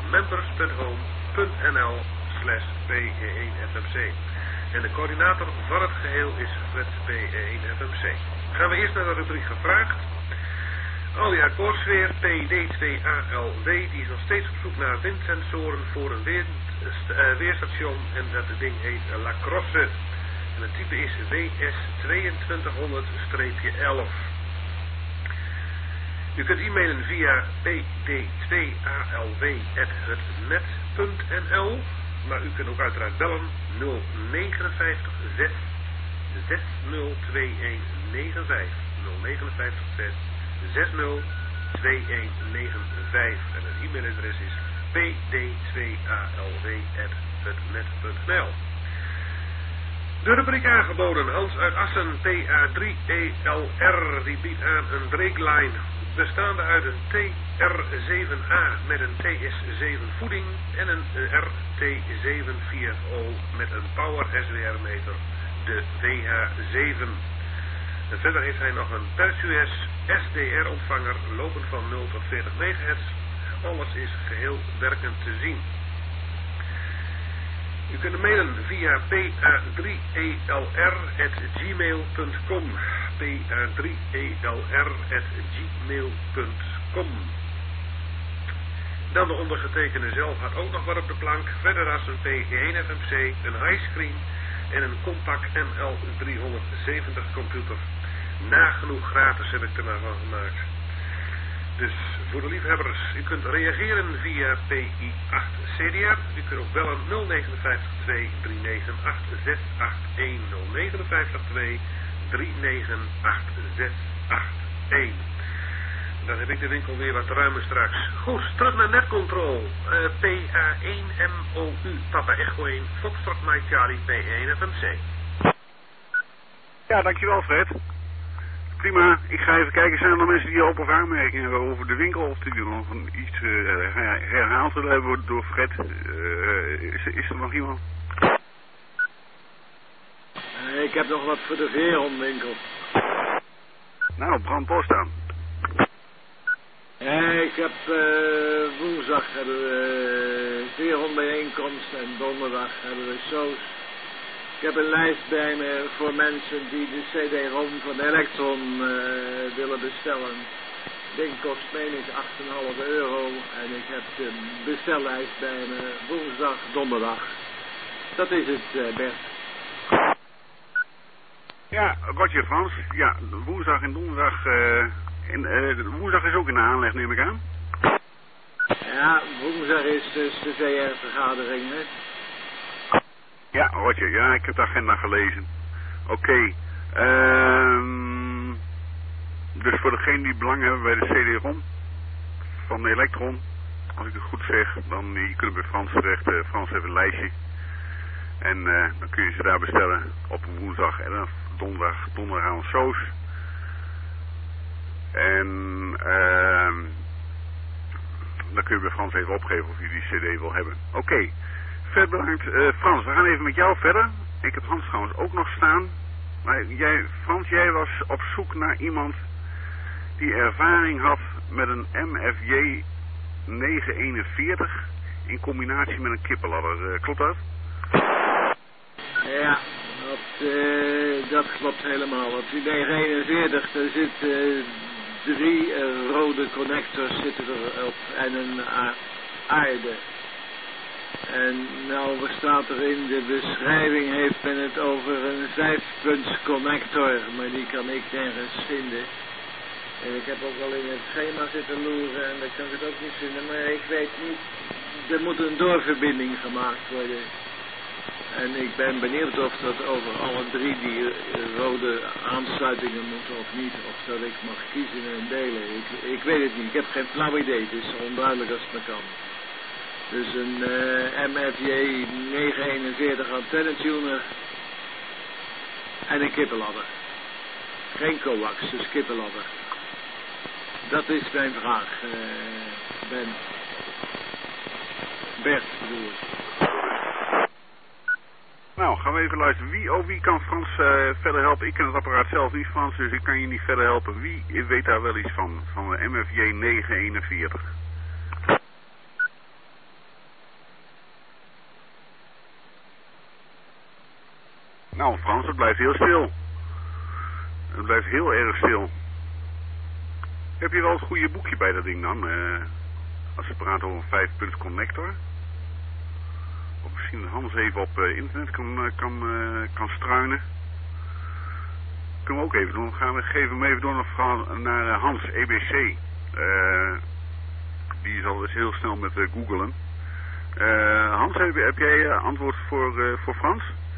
Speaker 1: members.home.nl/PG1FMC. En de coördinator van het geheel is Fred P1FMC. Gaan we eerst naar de rubriek gevraagd. Aldi Akkoordsfeer PD2ALW, die is nog steeds op zoek naar windsensoren voor een weerstation en dat ding heet La Crosse. En het type is WS2200-11. U kunt e-mailen via pd2alw@hetnet.nl, maar u kunt ook uiteraard bellen 059 6 602195 059 6 602195 en het e-mailadres is pd2alw@hetnet.nl. De rubriek aangeboden, Hans uit Assen, PA3ELR, die biedt aan een breaklijn bestaande uit een TR7A met een TS7 voeding en een RT740 met een Power SWR meter, de WH7. En verder heeft hij nog een Perseus SDR ontvanger lopend van 0 tot 40 MHz. Alles is geheel werkend te zien. U kunt mailen via pa3elr@gmail.com. pa3elr@gmail.com. Dan de ondergetekende zelf had ook nog wat op de plank. Verder als een PG1 FMC, een highscreen en een Compaq ML370 computer. Nagenoeg gratis heb ik er maar van gemaakt. Dus voor de liefhebbers, u kunt reageren via PI8CDR. U kunt ook bellen 059 2398 681 059 2398 681. Dan heb ik de winkel weer wat ruimer straks. Goed, terug naar netcontrol. PA1MOU, Papa Echo 1, Foxtrot Mike Charlie, P1 FMC.
Speaker 2: Ja, dankjewel Fred. Prima, ik ga even kijken, zijn er nog mensen die op of aanmerkingen hebben over de winkel of die nog iets herhaald willen hebben door Fred? Is er nog iemand?
Speaker 3: Ik heb nog wat voor de veerhondwinkel.
Speaker 2: Nou, brandpost aan.
Speaker 3: Ik heb woensdag hebben we veerhondbijeenkomst en donderdag hebben we soos. Ik heb een lijst bij me voor mensen die de CD-ROM van Electron willen bestellen. Het ding kost meen ik €8,5 en ik heb de bestellijst bij me woensdag, donderdag. Dat is het, Bert.
Speaker 2: Ja, Roger Frans. Ja, woensdag en donderdag. Woensdag is ook in de aanleg, neem ik aan.
Speaker 3: Ja, woensdag is dus de VR-vergadering, hè.
Speaker 2: Ja, Roger, ja, ik heb de agenda gelezen. Oké. Dus voor degenen die belang hebben bij de CD-ROM van de Electron, als ik het goed zeg, dan je kunt bij Frans terecht. Frans heeft een lijstje. En dan kun je ze daar bestellen op woensdag en dan donderdag aan soos. En dan kun je bij Frans even opgeven of je die CD wil hebben. Oké. Vet bedankt. Frans, we gaan even met jou verder. Ik heb Hans trouwens ook nog staan. Maar Frans, jij was op zoek naar iemand die ervaring had met een MFJ 941 in combinatie met een kippenladder. Klopt dat?
Speaker 3: Ja, dat klopt helemaal. Op die 941, daar zitten 3 rode connectors zitten erop en een aarde. En nou staat er in de beschrijving, heeft men het over een 5-punts connector, maar die kan ik nergens vinden. En ik heb ook al in het schema zitten loeren en daar kan ik het ook niet vinden, maar ik weet niet, er moet een doorverbinding gemaakt worden. En ik ben benieuwd of dat over alle 3 die rode aansluitingen moeten of niet, of dat ik mag kiezen en delen. Ik weet het niet, ik heb geen flauw idee, het is zo onduidelijk als het maar kan. Dus een MFJ 941 antennetuner en een kippenladder. Geen coax, dus kippenladder. Dat is mijn vraag, Ben. Bert bedoel ik.
Speaker 2: Nou, gaan we even luisteren. Wie kan Frans verder helpen? Ik ken het apparaat zelf niet, Frans, dus ik kan je niet verder helpen. Wie weet daar wel iets van de MFJ 941? Nou, Frans, het blijft heel stil. Het blijft heel erg stil. Heb je wel het goede boekje bij dat ding dan? Als we praten over een 5-punts connector. Of misschien Hans even op internet kan struinen. Kunnen we ook even doen. Geven hem even door naar Hans, EBC. Die zal dus heel snel met googlen. Hans, heb jij antwoord voor Frans?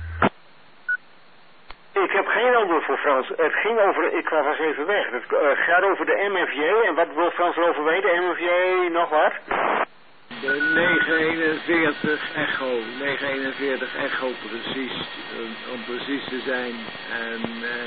Speaker 8: Ik heb geen antwoord voor Frans. Het ging over, ik was even weg. Het gaat over de MFJ. En wat wil Frans erover weten? MFJ nog wat?
Speaker 3: De De 941 Echo. 941 Echo precies. Om precies te zijn. En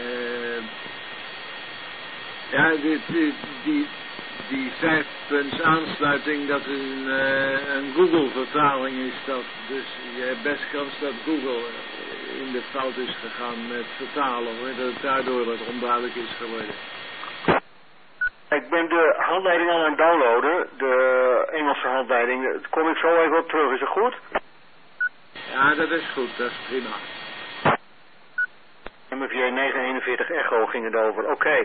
Speaker 3: ja, die 5-punts aansluiting, dat is een Google-vertaling is dat. Dus je hebt best kans dat Google in de fout is gegaan met vertalen, hoor. Dat het daardoor wat onduidelijk is geworden.
Speaker 8: Ik ben de handleiding al aan het downloaden, de Engelse handleiding. Daar kom ik zo even op terug, is het goed?
Speaker 3: Ja, dat is goed, dat is prima.
Speaker 8: MFJ 941 Echo ging het over, oké.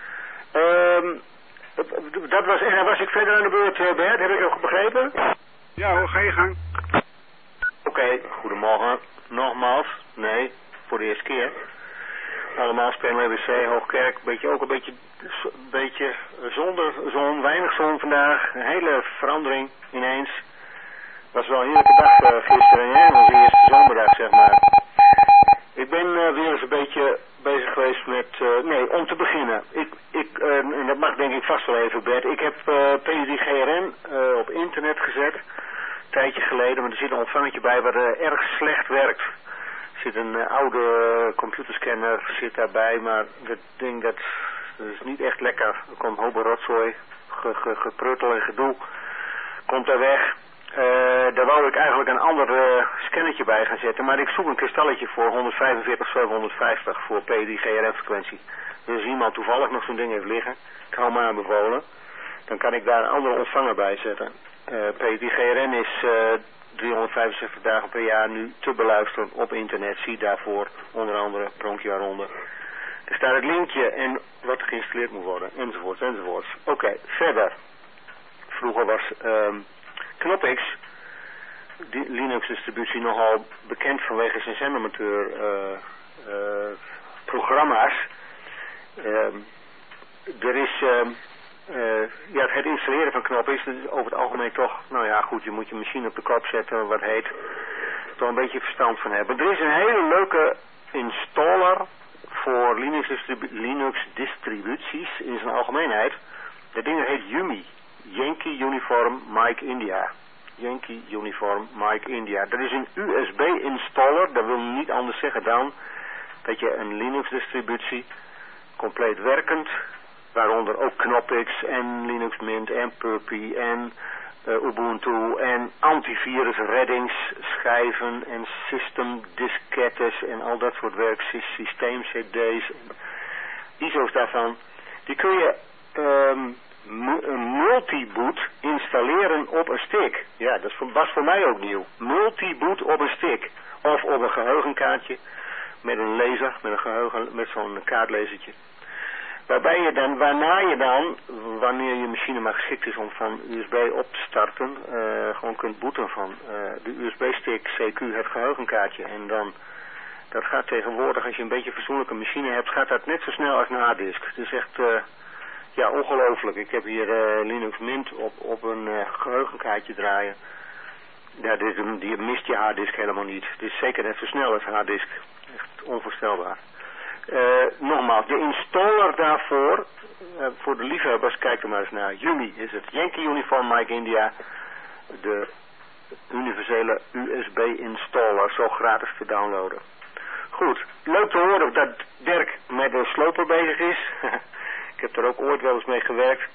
Speaker 8: Dat was, en was ik verder aan de beurt, Bert, heb ik ook begrepen?
Speaker 2: Ja hoor, ga je gang.
Speaker 8: Oké, goedemorgen. Nogmaals, nee, voor de eerste keer. Allemaal spelen WC, Hoogkerk, ook een beetje zonder zon, weinig zon vandaag. Een hele verandering ineens. Was wel een heerlijke dag gisteren, hè? Onze eerste zomerdag, zeg maar. Ik ben weer eens een beetje bezig geweest met, om te beginnen. En dat mag denk ik vast wel even, Bert. Ik heb PDGRN op internet gezet, een tijdje geleden, maar er zit een ontvangertje bij waar erg slecht werkt. Er zit een oude computerscanner zit daarbij, maar dat ding dat is niet echt lekker. Er komt een hoop rotzooi, gepruttel en gedoe. Komt daar weg. Daar wou ik eigenlijk een ander scannertje bij gaan zetten, maar ik zoek een kristalletje voor 145-750 voor PDGRN-frequentie. Dus als iemand toevallig nog zo'n ding heeft liggen, ik hou me aanbevolen, dan kan ik daar een andere ontvanger bij zetten. PDGRN is 365 dagen per jaar nu te beluisteren op internet. Zie daarvoor onder andere Pronkje waaronder. Er staat het linkje en wat geïnstalleerd moet worden, enzovoorts, enzovoorts. Oké, verder. Vroeger was Knoppix, die Linux-distributie, nogal bekend vanwege zijn zendamateur programma's. Er is het installeren van Knoppix, dat is over het algemeen toch, nou ja goed, je moet je machine op de kop zetten, wat heet, toch een beetje verstand van hebben. Er is een hele leuke installer voor Linux-distributies in zijn algemeenheid. Dat ding heet Yumi. Yankee Uniform Mike India. Yankee Uniform Mike India. Dat is een USB-installer. Dat wil niet anders zeggen dan dat je een Linux-distributie compleet werkend, waaronder ook Knoppix en Linux Mint en Puppy en Ubuntu en antivirus reddingsschijven en system diskettes en al dat soort werk, systeem CD's en ISO's daarvan. Die kun je een multiboot installeren op een stick. Ja, dat was voor mij ook nieuw. Multiboot op een stick. Of op een geheugenkaartje met een laser, met zo'n kaartlezertje. Waarna je dan, wanneer je machine maar geschikt is om van USB op te starten, gewoon kunt booten van de USB-stick, CQ, het geheugenkaartje. En dan, dat gaat tegenwoordig, als je een beetje een fatsoenlijke machine hebt, gaat dat net zo snel als een harddisk. Het is echt, ongelooflijk. Ik heb hier Linux Mint op een geheugenkaartje draaien. Ja, die mist je harddisk helemaal niet. Het is zeker net zo snel als harddisk. Echt onvoorstelbaar. Nogmaals, de installer daarvoor, voor de liefhebbers, kijk er maar eens naar. Yumi is het. Yankee Uniform Mike India. De universele USB installer, zo gratis te downloaden. Goed, leuk te horen dat Dirk met een sloper bezig is. Ik heb er ook ooit wel eens mee gewerkt.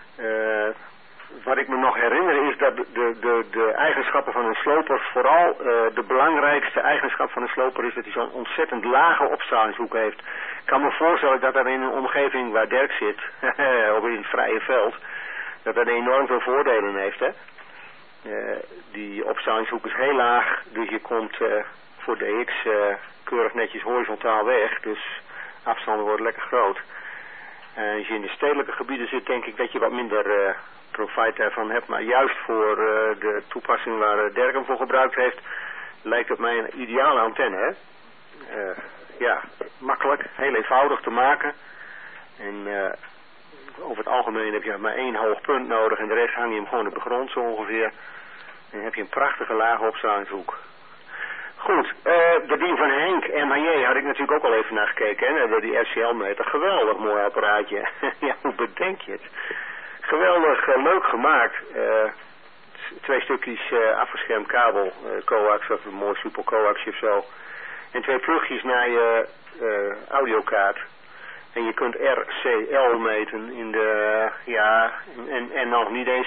Speaker 8: Wat ik me nog herinner is dat de eigenschappen van een sloper, vooral de belangrijkste eigenschap van een sloper is dat hij zo'n ontzettend lage opstralingshoek heeft. Ik kan me voorstellen dat dat in een omgeving waar Dirk zit, of in het vrije veld, dat dat enorm veel voordelen heeft. Hè? Die opstralingshoek is heel laag, dus je komt voor DX keurig netjes horizontaal weg, dus afstanden worden lekker groot. Als je in de stedelijke gebieden zit, denk ik dat je wat minder profijt ervan hebt. Maar juist voor de toepassing waar Dirk hem voor gebruikt heeft, lijkt het mij een ideale antenne. Hè? Makkelijk, heel eenvoudig te maken. En over het algemeen heb je maar één hoog punt nodig en de rest hang je hem gewoon op de grond zo ongeveer. En dan heb je een prachtige lage opstralingshoek. Goed, dat ding van Henk, MHJ, had ik natuurlijk ook al even naar gekeken, hè, die RCL-meter. Geweldig mooi apparaatje. Ja, hoe bedenk je het? Geweldig leuk gemaakt. 2 stukjes afgeschermd kabel, coax of een mooi soepel coaxje of zo. En 2 plugjes naar je audiokaart. En je kunt RCL meten in de, en nog niet eens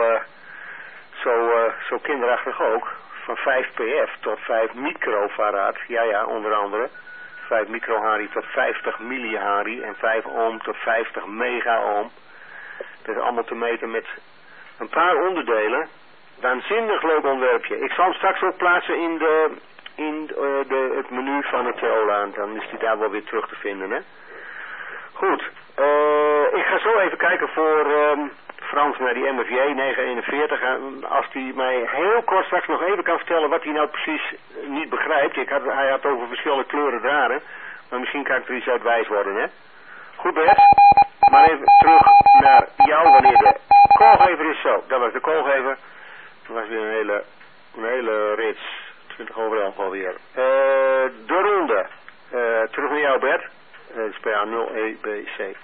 Speaker 8: zo kinderachtig ook. Van 5 pf tot 5 microfarad, onder andere. 5 microharry tot 50 milliharry en 5 ohm tot 50 megaohm. Dat is allemaal te meten met een paar onderdelen. Waanzinnig leuk ontwerpje. Ik zal hem straks ook plaatsen in het menu van het Olaan. Dan is die daar wel weer terug te vinden, hè. Goed. Ik ga zo even kijken voor Frans naar die MFJ 941. Als hij mij heel kort straks nog even kan vertellen wat hij nou precies niet begrijpt. Hij had over verschillende kleuren draden. Maar misschien kan ik er iets uit wijs worden, hè. Goed, Bert. Maar even terug naar jou wanneer de koolgever is. Zo, dat was de koolgever. Dat was weer een hele rits. 20 over 11 alweer. De ronde. Terug naar jou, Bert. SPA 0EBC.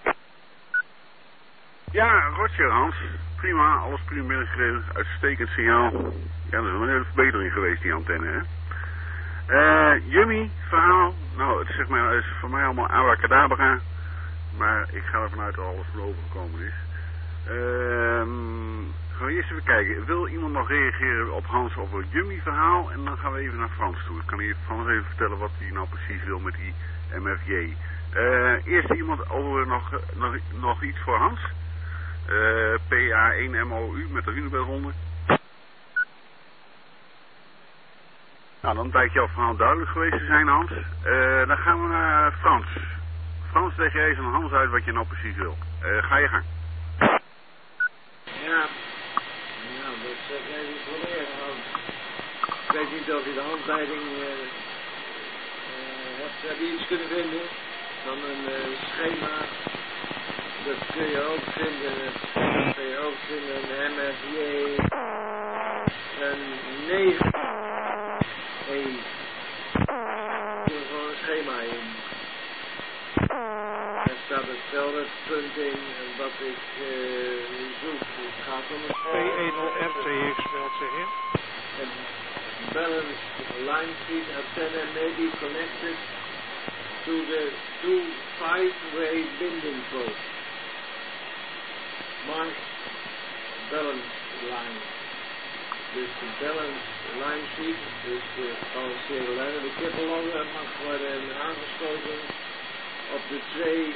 Speaker 2: Ja, Roger Hans. Prima, alles prima binnengekregen. Uitstekend signaal. Ja, dat is een hele verbetering geweest, die antenne, hè. Yummy, verhaal. Nou, het is voor mij allemaal abracadabra. Maar ik ga ervan uit dat alles boven gekomen is. Gaan we eerst even kijken. Wil iemand nog reageren op Hans over het Yummy verhaal? En dan gaan we even naar Frans toe. Ik kan hier Frans even vertellen wat hij nou precies wil met die MFJ. Eerst iemand over nog iets voor Hans. PA1MOU met de Runenbergronde. Nou, dan blijkt jouw verhaal duidelijk geweest te zijn, Hans. Dan gaan we naar Frans. Frans, leg jij eens aan Hans uit wat je nou precies wil. Ga je gang.
Speaker 3: Ja, dat zeg jij niet voor meer, Hans. Ik weet niet of je de handleiding hebt. Heb je iets kunnen vinden van een schema? Dat kun je ook vinden. Dat kun je ook vinden. Een MFJ. Een 9. Er is gewoon een schema in. Er staat hetzelfde punt in wat ik zoek. Het gaat om het
Speaker 5: P10RTX meldt zich in.
Speaker 3: And balanced line feed antenna may be connected to the 2 5-way binding posts. Marked balanced line. Dus de balanced line feed, dus de gebalanceerde lijnen, de kippellonger mag worden aangesloten op de 2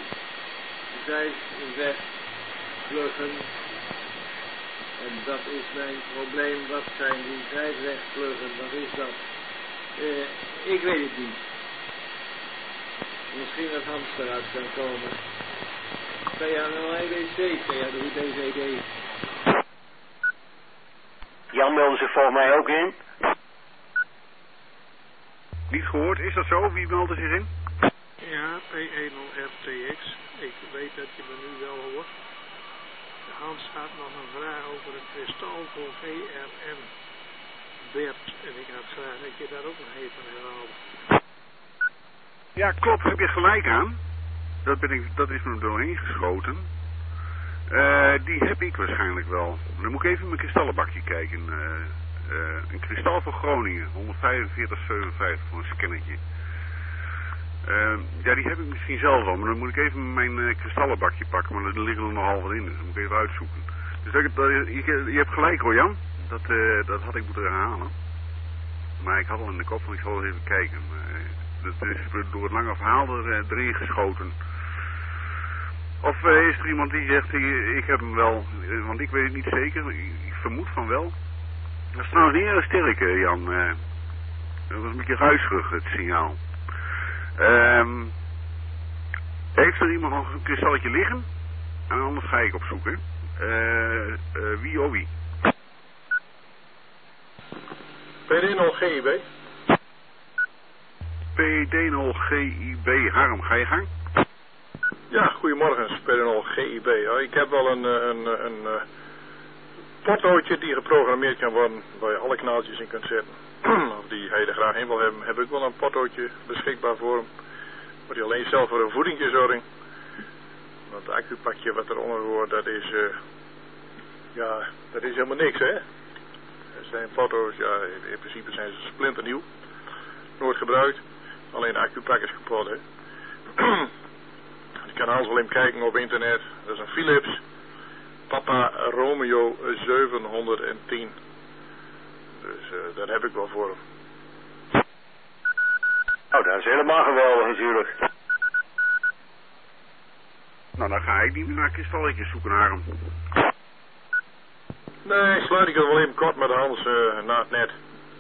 Speaker 3: zijwegpluggen. En dat is mijn probleem. Wat zijn die zijwegpluggen? Wat is dat? Ik weet het niet. Misschien dat Hans eruit kan komen. PA0EBC, PA3BVD.
Speaker 8: Jan meldde zich volgens mij ook in.
Speaker 2: Niet gehoord, is dat zo? Wie meldde zich in?
Speaker 5: Ja, P10RTX. Ik weet dat je me nu wel hoort. Hans had nog een vraag over het kristal voor VRM. Bert, en ik had graag dat je daar ook nog even herhaalde.
Speaker 2: Ja, klopt, heb je gelijk aan. Dat is me doorheen geschoten. Die heb ik waarschijnlijk wel. Dan moet ik even in mijn kristallenbakje kijken. Een kristal voor Groningen, 145,57 voor een scannetje. Ja, die heb ik misschien zelf wel, maar dan moet ik even mijn kristallenbakje pakken, maar er liggen er nogal wat in, dus dat moet ik even uitzoeken. Dus je hebt gelijk hoor, Jan, dat had ik moeten herhalen. Maar ik had al in de kop van ik zal even kijken. Dat is door het lange verhaal erin geschoten. Of is er iemand die zegt, ik heb hem wel, want ik weet het niet zeker, ik vermoed van wel. Dat is trouwens niet erg sterk, Jan. Dat was een beetje ruisig, het signaal. Heeft er iemand nog een kristalletje liggen? En anders ga ik opzoeken. Wie of wie?
Speaker 9: PD0GIB.
Speaker 2: PD0GIB. Harm, ga je gang?
Speaker 9: Ja, goedemorgen, PD0GIB. Ik heb wel een potloodje die geprogrammeerd kan worden, waar je alle knaaltjes in kunt zetten. Of die hij er graag in wil hebben, heb ik wel een potloodje beschikbaar voor hem. Moet hij alleen zelf voor een voedingje zorgen. Want het accupakje wat eronder hoort, dat is helemaal niks, hè. zijn foto's, ja, in principe zijn ze splinternieuw. Nooit gebruikt. Alleen de accupak is kapot, hè. Je kan alles wel even kijken op internet. Dat is een Philips Papa Romeo 710. Dus dat heb ik wel voor hem.
Speaker 8: Oh, dat is helemaal geweldig natuurlijk.
Speaker 2: Nou, dan ga ik niet meer naar kristalletjes zoeken naar hem.
Speaker 9: Nee, sluit ik het wel even kort met Hans na het net.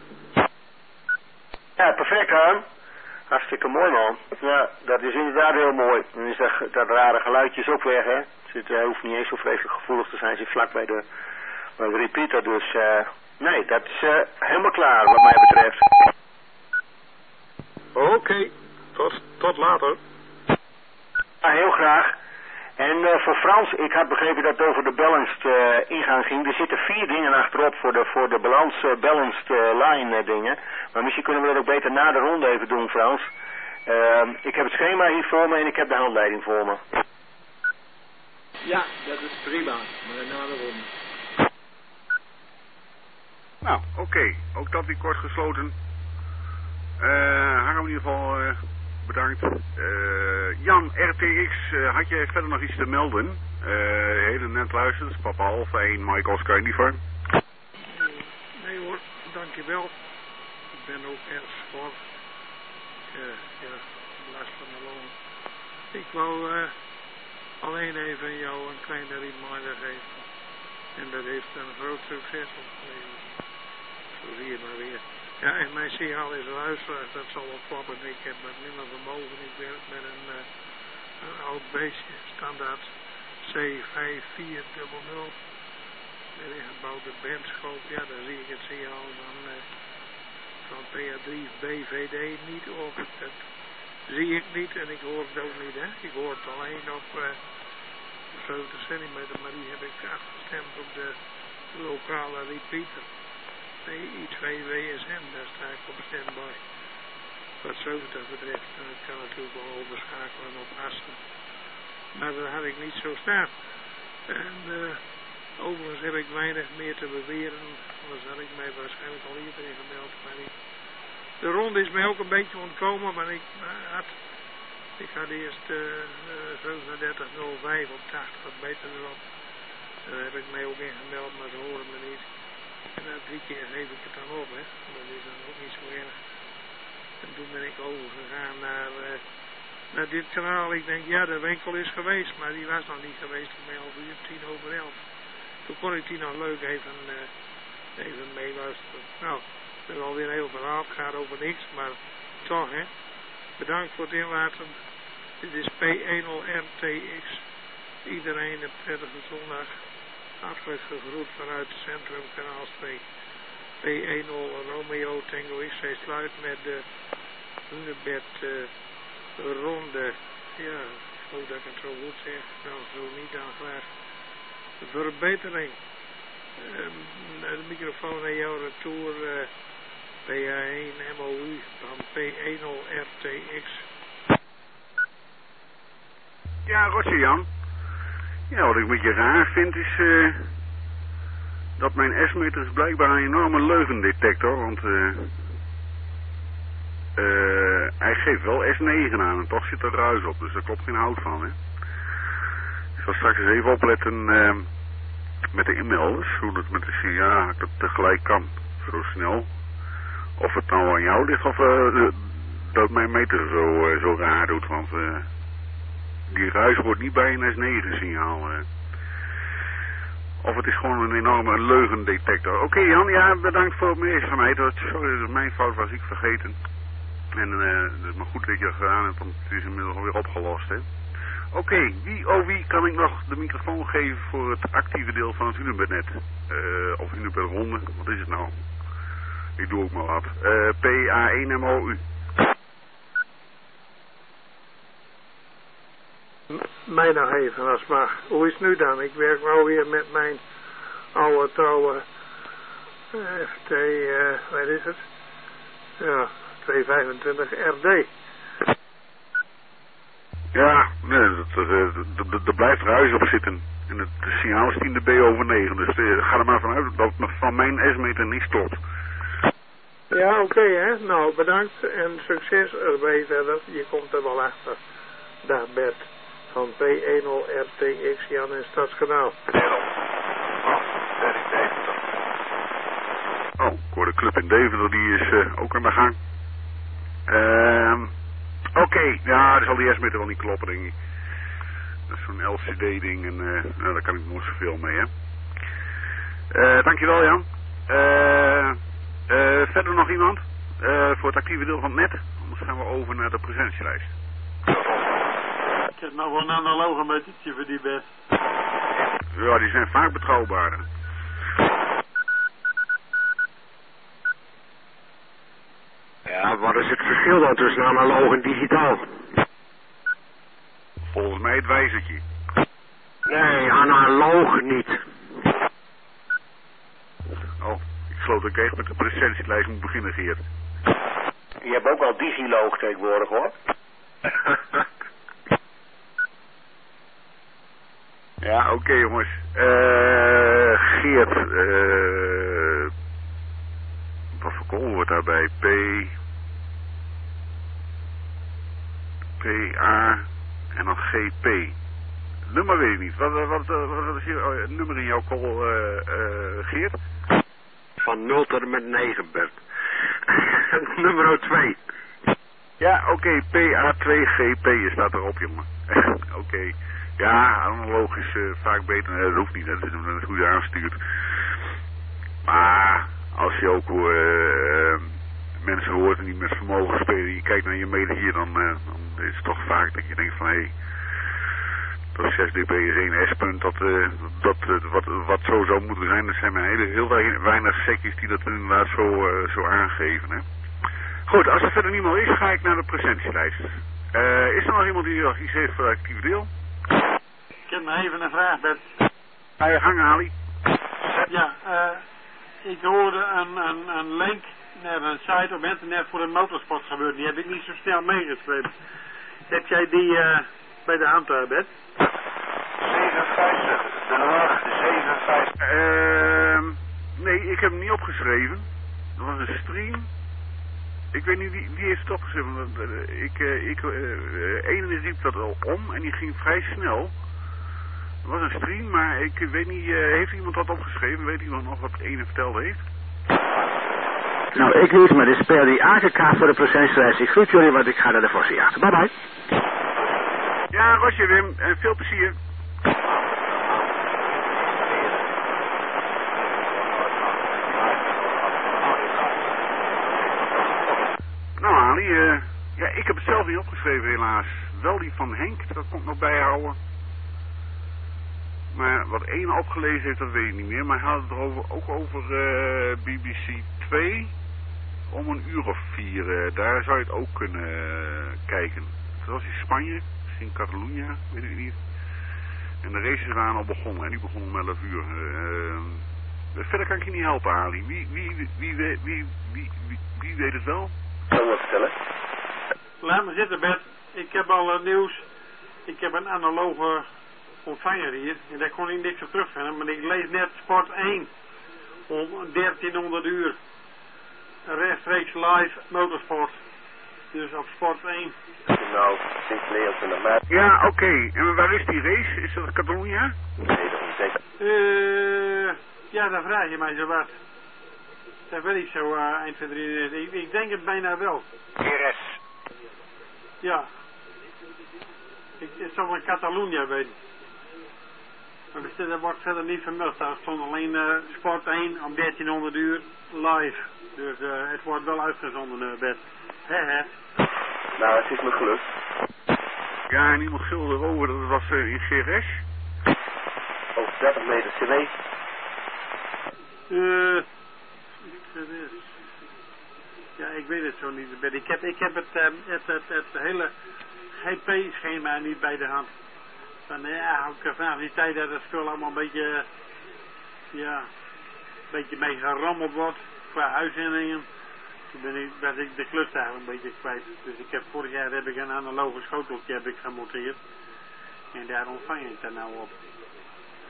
Speaker 8: Ja, perfect, Han. Hartstikke mooi, man. Ja, dat is inderdaad heel mooi. Dan is dat rare geluidje is ook weg, hè. Hij hoeft niet eens zo vreselijk gevoelig te zijn. Zit vlak bij de repeater, dus nee, dat is helemaal klaar wat mij betreft.
Speaker 9: Oké, tot later.
Speaker 8: Ja, heel graag. En voor Frans, ik had begrepen dat het over de balanced ingang ging. Er zitten 4 dingen achterop voor de balanced line dingen. Maar misschien kunnen we dat ook beter na de ronde even doen, Frans. Ik heb het schema hier voor me en ik heb de handleiding voor me.
Speaker 3: Ja, dat is prima. Maar na de ronde.
Speaker 2: Nou, oké. Ook dat weer kort gesloten. Harm in ieder geval bedankt. Jan, RTX, had jij verder nog iets te melden? Hele net luisteren. Dat is Papa Alpha 1, Mike Oscar Uniform.
Speaker 10: Nee hoor, dankjewel. Ik ben ook erg schor. Ja, last van de long. Ik wou alleen even jou een kleine reminder geven. En dat heeft een groot succes opgeleverd. Zo zie je maar weer. Ja, en mijn signaal is luisteraars, dat zal wel kloppen. Ik heb wat minder vermogen. Ik werk met een oud beestje, standaard C5400. Met een gebouwde bandscoop. Ja, dan zie ik het signaal van PA3 BVD niet op. Dat zie ik niet en ik hoor het ook niet, hè. Ik hoor het alleen op 70 centimeter, maar die heb ik afgestemd op de lokale repeater. I2 WSM, daar sta ik op standby. Wat 70 betreft, en ik kan natuurlijk wel overschakelen op assen. Maar dat had ik niet zo staan. En overigens heb ik weinig meer te beweren, anders had ik mij waarschijnlijk al eerder in gemeld. Maar de ronde is mij ook een beetje ontkomen, maar ik had eerst 37.05 op 80, wat beter erop. Daar heb ik mij ook in gemeld, maar ze horen me niet. En na 3 keer geef ik het dan op, hè. Dat is dan ook niet zo erg. En toen ben ik overgegaan naar dit kanaal. Ik denk, ja, de winkel is geweest, maar die was nog niet geweest om 11:10 over 11. Toen kon ik die nog leuk even meeluisteren. Nou, we hebben alweer een heel verhaal. Het gaat over niks, maar toch, hè. Bedankt voor het inlaten. Dit is P10RTX. Iedereen een prettige zondag. Hartelijk gegroet vanuit het centrum Kanaalstreek. P10 Romeo Tango X. Zij sluit met de Hunebed ronde. Ja, ik hoop dat ik het zo goed zeg. Nou, zo niet dan graag. Verbetering. De microfoon naar jouw retour. PA1 MOU van P10 RTX.
Speaker 2: Ja, Roger Jan. Ja, wat ik een beetje raar vind is dat mijn S-meter is blijkbaar een enorme leugendetector, want hij geeft wel S9 aan en toch zit er ruis op, dus daar klopt geen hout van, hè. Ik zal straks eens even opletten met de inmelders, hoe dat met de signaal dat tegelijk kan, zo snel. Of het nou aan jou ligt of dat mijn meter zo raar doet, want die ruis wordt niet bij een S9 signaal. Of het is gewoon een enorme leugendetector. Oké, Jan, ja, bedankt voor het meegeschamheid. Sorry, dat mijn fout was, ik vergeten. En het is maar goed dat je het gedaan hebt, want het is inmiddels alweer opgelost, hè. Oké, wie kan ik nog de microfoon geven voor het actieve deel van het Hunebednet? Of Hunebedronde, wat is het nou? Ik doe ook maar wat. PA1 MOU.
Speaker 10: Mij nog even, als mag. Hoe is het nu dan? Ik werk wel weer met mijn oude trouwe FT, wat is het? Ja, 225 RD.
Speaker 2: Ja, nee, er blijft ruis op zitten. En het signaal is 10 dB over 9. Dus ga er maar vanuit dat het van mijn S-meter niet stopt.
Speaker 10: Ja, oké, hè. Nou, bedankt en succes erbij verder. Je komt er wel achter. Dag Bert van P10RTX Jan in Stadskanaal.
Speaker 2: Oh, ik hoor de club in Deventer, die is ook aan de gang. Oké, ja, dat zal die S-meter wel niet kloppen, denk ik. Dat is zo'n LCD-ding en nou, daar kan ik nog zoveel mee, hè. Dankjewel, Jan. Verder nog iemand? Voor het actieve deel van het net? Anders gaan we over naar de presentielijst.
Speaker 4: Ik heb nog wel een analoge metertje voor die best.
Speaker 2: Ja, die zijn vaak betrouwbaarder.
Speaker 11: Ja, wat is het verschil dan tussen analoog en digitaal?
Speaker 2: Volgens mij het wijzertje.
Speaker 11: Nee, analoog niet.
Speaker 2: Oh, ik geloof dat ik echt met de presentielijst moet beginnen, Geert.
Speaker 8: Je hebt ook al digiloog tegenwoordig, hoor.
Speaker 2: Ja, oké, jongens. Geert, wat voor kool wordt daarbij? PA en dan GP. Nummer weet ik niet. Wat is hier nummer in jouw call, Geert?
Speaker 11: Van 0 tot en met 9, Bert. Nummer 2.
Speaker 2: Ja, oké, PA2GP staat erop, jongen. Oké. Ja, analoog is vaak beter. Dat hoeft niet, dat is hoe je aanstuurt. Maar als je ook mensen hoort die met vermogen spelen, je kijkt naar je meter hier, dan is het toch vaak dat je denkt van hé, dat 6 dB is 1 S-punt, wat zo zou moeten zijn. Dat zijn maar heel weinig setjes die dat inderdaad zo aangeven. Hè. Goed, als er verder niemand is, ga ik naar de presentielijst. Is er nog iemand die nog iets heeft voor het actieve deel?
Speaker 4: Ik heb nog even een vraag, Bert.
Speaker 2: Ga je gang, Ali.
Speaker 4: Ja, ik hoorde een link naar een site op internet voor een motorsport gebeurt. Die heb ik niet zo snel meegeschreven. Heb jij die bij de hand, Bert?
Speaker 11: 57, Den Haag, 57.
Speaker 2: Nee, ik heb hem niet opgeschreven. Dat was een stream. Ik weet niet wie heeft het opgeschreven. Ene riep dat al om en die ging vrij snel. Het was een stream, maar ik weet niet, heeft iemand dat opgeschreven? Weet iemand nog wat ene verteld heeft?
Speaker 11: Nou, ik niet, maar dit is per die aangekaart voor de presentielijst. Ik groet jullie, want ik ga naar de Vossenjacht. Bye bye.
Speaker 2: Ja, Rosje Wim, en veel plezier. Nou Ali, ja, ik heb het zelf niet opgeschreven helaas. Wel die van Henk, dat komt nog bijhouden. Maar wat één opgelezen heeft, dat weet ik niet meer. Maar hij had het ook over BBC 2 om 1:04. Daar zou je het ook kunnen kijken. Dat was in Spanje, in Catalunya, weet ik niet. En de races waren al begonnen en die begonnen om 11:00. Verder kan ik je niet helpen, Ali. Wie weet het wel?
Speaker 8: Zal ik wat vertellen?
Speaker 4: Laat me zitten, Bert. Ik heb al nieuws. Ik heb een analoge ontvanger hier. En daar kon ik niks op terugvinden. Maar ik lees net Sport 1. Om 1300 uur. Rechtstreeks live motorsport. Dus op Sport 1.
Speaker 8: Nou, Sinclair van de Maat.
Speaker 2: Ja, oké. En waar is die race? Is dat Catalunya?
Speaker 8: Nee, dat is zeker.
Speaker 4: Ja, dan vraag je mij zo wat. Dat weet ik zo, 1, 2, 3. Ik denk het bijna wel.
Speaker 11: RS.
Speaker 4: Ja. Het zal van Catalunya weten. Maar dat wordt verder niet vermeld. Daar stond alleen Sport 1 om 1300 uur live. Dus het wordt wel uitgezonden, Bert. He.
Speaker 8: Nou, het is me gelukt.
Speaker 2: Ja, en iemand gilde erover, dat was in GRS.
Speaker 8: Over 30 meter CW.
Speaker 4: Ja, ik weet het zo niet. Ik heb het hele GP-schema niet bij de hand. Van ja, ook vanaf die tijd dat het spul allemaal een beetje, ja, een beetje mee gerammeld wordt qua uitzendingen. Toen ben ik de klus eigenlijk een beetje kwijt. Dus vorig jaar heb ik een analoge schoteltje gemonteerd. En daar ontvang ik het nou op.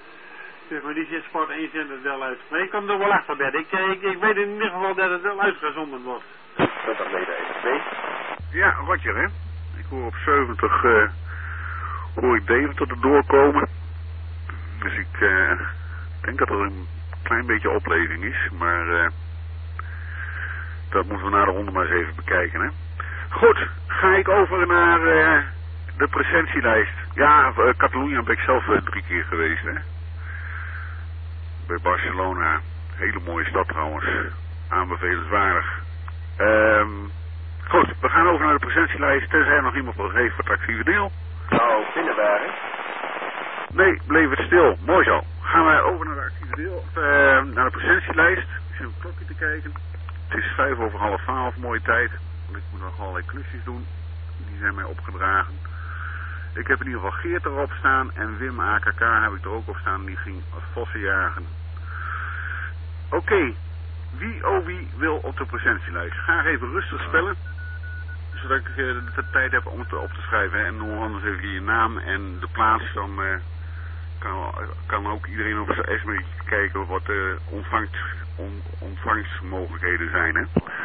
Speaker 4: Dus maar die zit Sport 1 zendt het wel uit. Maar ik kom er wel achter, Bert. Ik weet in ieder geval dat het wel uitgezonden wordt.
Speaker 8: Dat dan weet even.
Speaker 2: Ja, Roger, hè. Ik hoor op 70, hoor ik Deventer er doorkomen. Dus ik denk dat er een klein beetje opleving is, maar dat moeten we na de ronde maar eens even bekijken, hè. Goed, ga ik over naar de presentielijst. Ja, Catalonië ben ik zelf 3 keer geweest, hè. Bij Barcelona, hele mooie stad trouwens, aanbevelenswaardig. Goed, we gaan over naar de presentielijst, tenzij er nog iemand nog heeft voor het actieve deel.
Speaker 8: Nou, binnenwagen.
Speaker 2: Nee, bleef het stil. Mooi zo. Gaan we over naar de actieve deel, naar de presentielijst. Ik zit op het klokje te kijken. Het is 11:05, mooie tijd. Want ik moet nog allerlei klusjes doen. Die zijn mij opgedragen. Ik heb in ieder geval Geert erop staan en Wim AKK heb ik er ook op staan. Die ging vossen jagen. Oké. Wie wil op de presentielijst? Ga even rustig spellen. Zodat ik de tijd heb om het op te schrijven. En nog anders even je naam en de plaats. Dan kan ook iedereen op zijn SME kijken wat de ontvangstmogelijkheden zijn. Hè?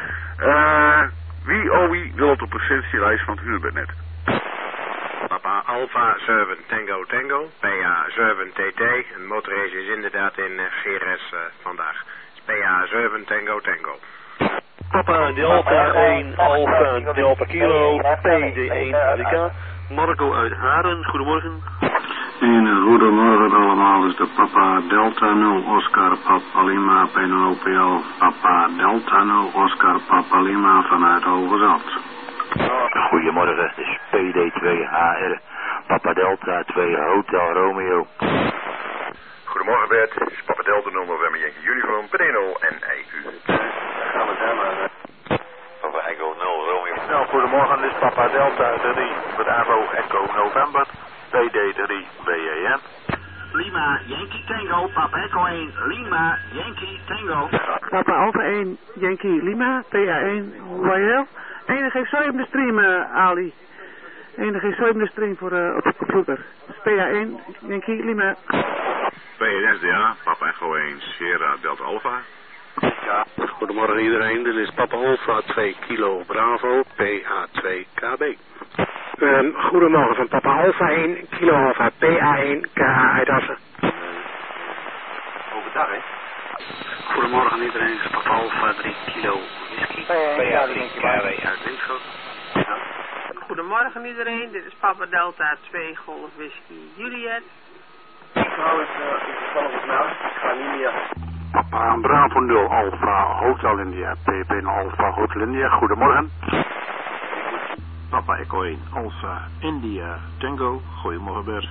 Speaker 2: Wie wil op de presentielijst van het Hunebednet?
Speaker 12: Papa Alpha 7 Tango Tango, PA 7 TT. Een motorrace is inderdaad in GRS vandaag. PA 7 Tango Tango.
Speaker 13: Papa Delta 1 Alpha Delta Kilo, PD1 Amerika. Marco uit Haren, goedemorgen.
Speaker 14: En goedemorgen allemaal, is de Papa Delta 0 Oscar Papa Lima PNOPL Papa Delta 0 Oscar Papa Lima vanuit Hoogezand.
Speaker 15: Goedemorgen, dit is PD2HR Papa Delta 2 Hotel Romeo.
Speaker 16: Goedemorgen Bert, dit is Papa Delta 0 November Yankee Uniform, Pedeno en EQ.
Speaker 8: Dan gaan we daar maar.
Speaker 15: Papa Echo 0 Romeo.
Speaker 17: Nou, goedemorgen, dit is Papa Delta 3 Bravo Echo November, PD3 BAM.
Speaker 18: Lima Yankee Tango, Papa Echo 1 Lima Yankee Tango.
Speaker 19: Papa Alpha 1 Yankee Lima, PA1 YL. Enige heeft zo in de stream, Ali. Enige heeft zo in de stream voor op de computer. Dus PA1 Yankee Lima.
Speaker 2: PNSDA, Papa Echo 1 Sierra Delta Alpha.
Speaker 13: Ja. Goedemorgen iedereen, dit is Papa Alpha 2 Kilo Bravo, PA2 KB.
Speaker 20: Goedemorgen van Papa Alpha 1 Kilo Alpha PA1 KA uit Assen.
Speaker 8: Overdag, hè?
Speaker 13: Goedemorgen iedereen, dit is Papa Alpha 3 Kilo Whisky, PA3 KB uit Winschoten.
Speaker 21: Ja. Goedemorgen iedereen, dit is Papa Delta 2 Golf Whisky Juliet.
Speaker 8: Ik hou het toevallig nou, ik ga niet meer.
Speaker 14: Papa Bravo 0 Alpha Hotel India, PP Alpha Hotel India, goedemorgen.
Speaker 17: Papa Echo 1 Alpha India Tango, goedemorgen Bert.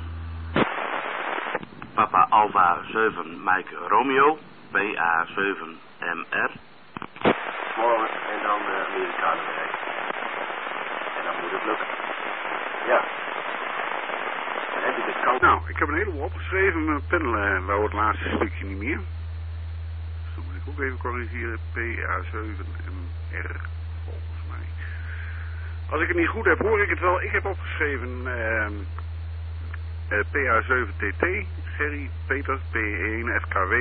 Speaker 15: Papa Alpha 7 Mike Romeo, PA7 MR.
Speaker 8: Morgen en dan Amerikanen bereiken. En dan moet het lukken. Ja. Dan heb ik het koud.
Speaker 2: Nou, ik heb een heleboel opgeschreven, mijn pen wou het laatste stukje niet meer. Dus dan moet ik ook even corrigeren. PA7 MR, volgens mij. Als ik het niet goed heb, hoor ik het wel. Ik heb opgeschreven PA7TT, Gerry, Peter, P1 FKW,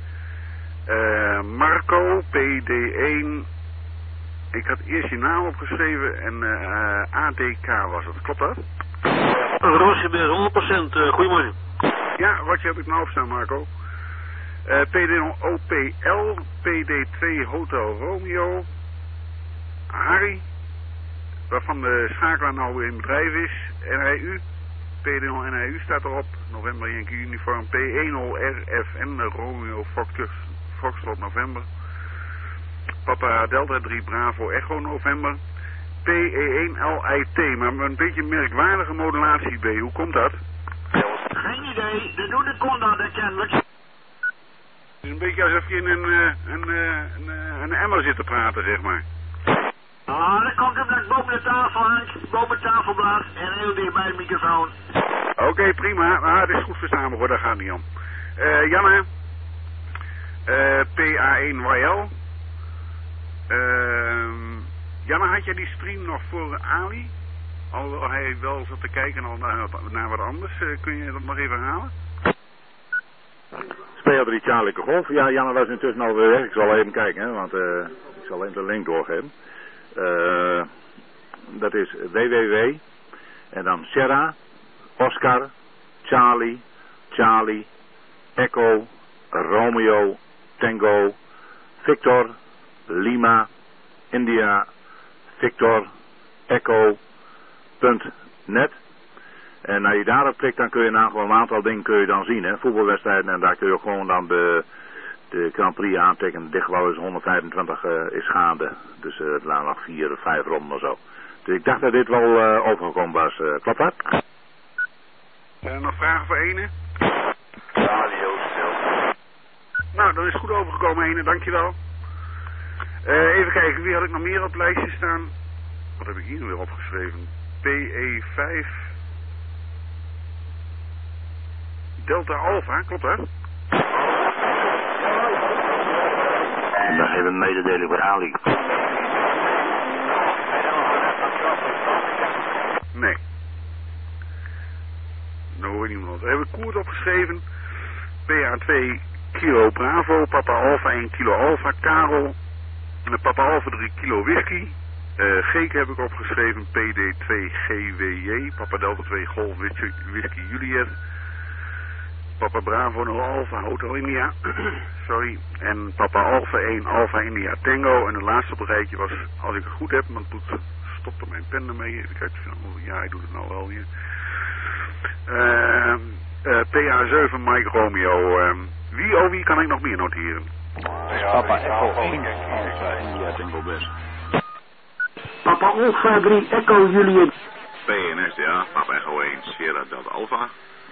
Speaker 2: Marco, PD1. Ik had eerst je naam opgeschreven en ADK was het. Klopt dat?
Speaker 13: Roosje, 100%. Goedemorgen.
Speaker 2: Ja, wat heb ik nou opstaan, Marco? PD1 OPL, PD2 Hotel Romeo, Harry, waarvan de schakelaar nou in bedrijf is, NRU, PD0 NRU staat erop, November Yankee Uniform, P10 RFN Romeo Foxtrot November, Papa Delta 3 Bravo Echo November, PE1 LIT, maar met een beetje merkwaardige modulatie B, hoe komt dat?
Speaker 18: Geen idee, dat doet de Condor kennelijk.
Speaker 2: Het is een beetje alsof je in een emmer zit te praten, zeg maar.
Speaker 18: Ah, dat komt omdat ik boven de tafel hangt, boven de tafel blaas en heel dicht bij de microfoon.
Speaker 2: Oké, prima. Ah, het is goed verstaanbaar hoor, daar gaat niet om. Janne, PA1YL. Janne, had jij die stream nog voor Ali? Alhoewel hij wel zat te kijken al naar wat anders. Kun je dat nog even herhalen?
Speaker 7: PA3 Charlie Golf. Ja, Janne was intussen alweer weg. Ik zal even kijken, hè, want ik zal even de link doorgeven. Dat is www. En dan Sierra, Oscar, Charlie, Echo, Romeo, Tango, Victor, Lima, India, Victor, Echo.net. En als je daarop klikt, dan kun je gewoon een aantal dingen kun je dan zien, hè, voetbalwedstrijden. En daar kun je gewoon dan de Grand Prix aantekenen. Dichtbouw is 125 is gaande. Dus het laat nog 4 of 5 ronden of zo. Dus ik dacht dat dit wel overgekomen was. Klopt dat?
Speaker 2: Zijn er nog vragen voor Ene? Radio stil. Nou, dan is het goed overgekomen, Ene. Dankjewel. Even kijken, wie had ik nog meer op het lijstje staan? Wat heb ik hier nu weer opgeschreven? PE5 Delta Alpha, klopt dat?
Speaker 15: En dan hebben we een mededeling voor Ali.
Speaker 2: Nee. Nou hoor ik niemand. We hebben Koert opgeschreven. PA2 Kilo Bravo, Papa Alpha 1 Kilo Alpha, Karel. En Papa Alpha 3 Kilo Whisky. Geke heb ik opgeschreven, PD2 GWJ, Papa Delta 2 Golf Whisky Juliet. Papa Bravo 0 Alpha Hotel India. Sorry. En Papa Alpha 1 Alpha India Tango. En de laatste op het rijtje was, als ik het goed heb, want het stopte mijn pen ermee. Even kijken, ja, hij doet het nou wel weer. PA7 Mike Romeo. Wie kan ik nog meer noteren?
Speaker 11: Papa Echo 1 Alpha India Tango Best.
Speaker 18: Papa Alpha 3 Echo Juliet.
Speaker 2: PNSDA, Papa Echo 1 Sierra Delta Alpha.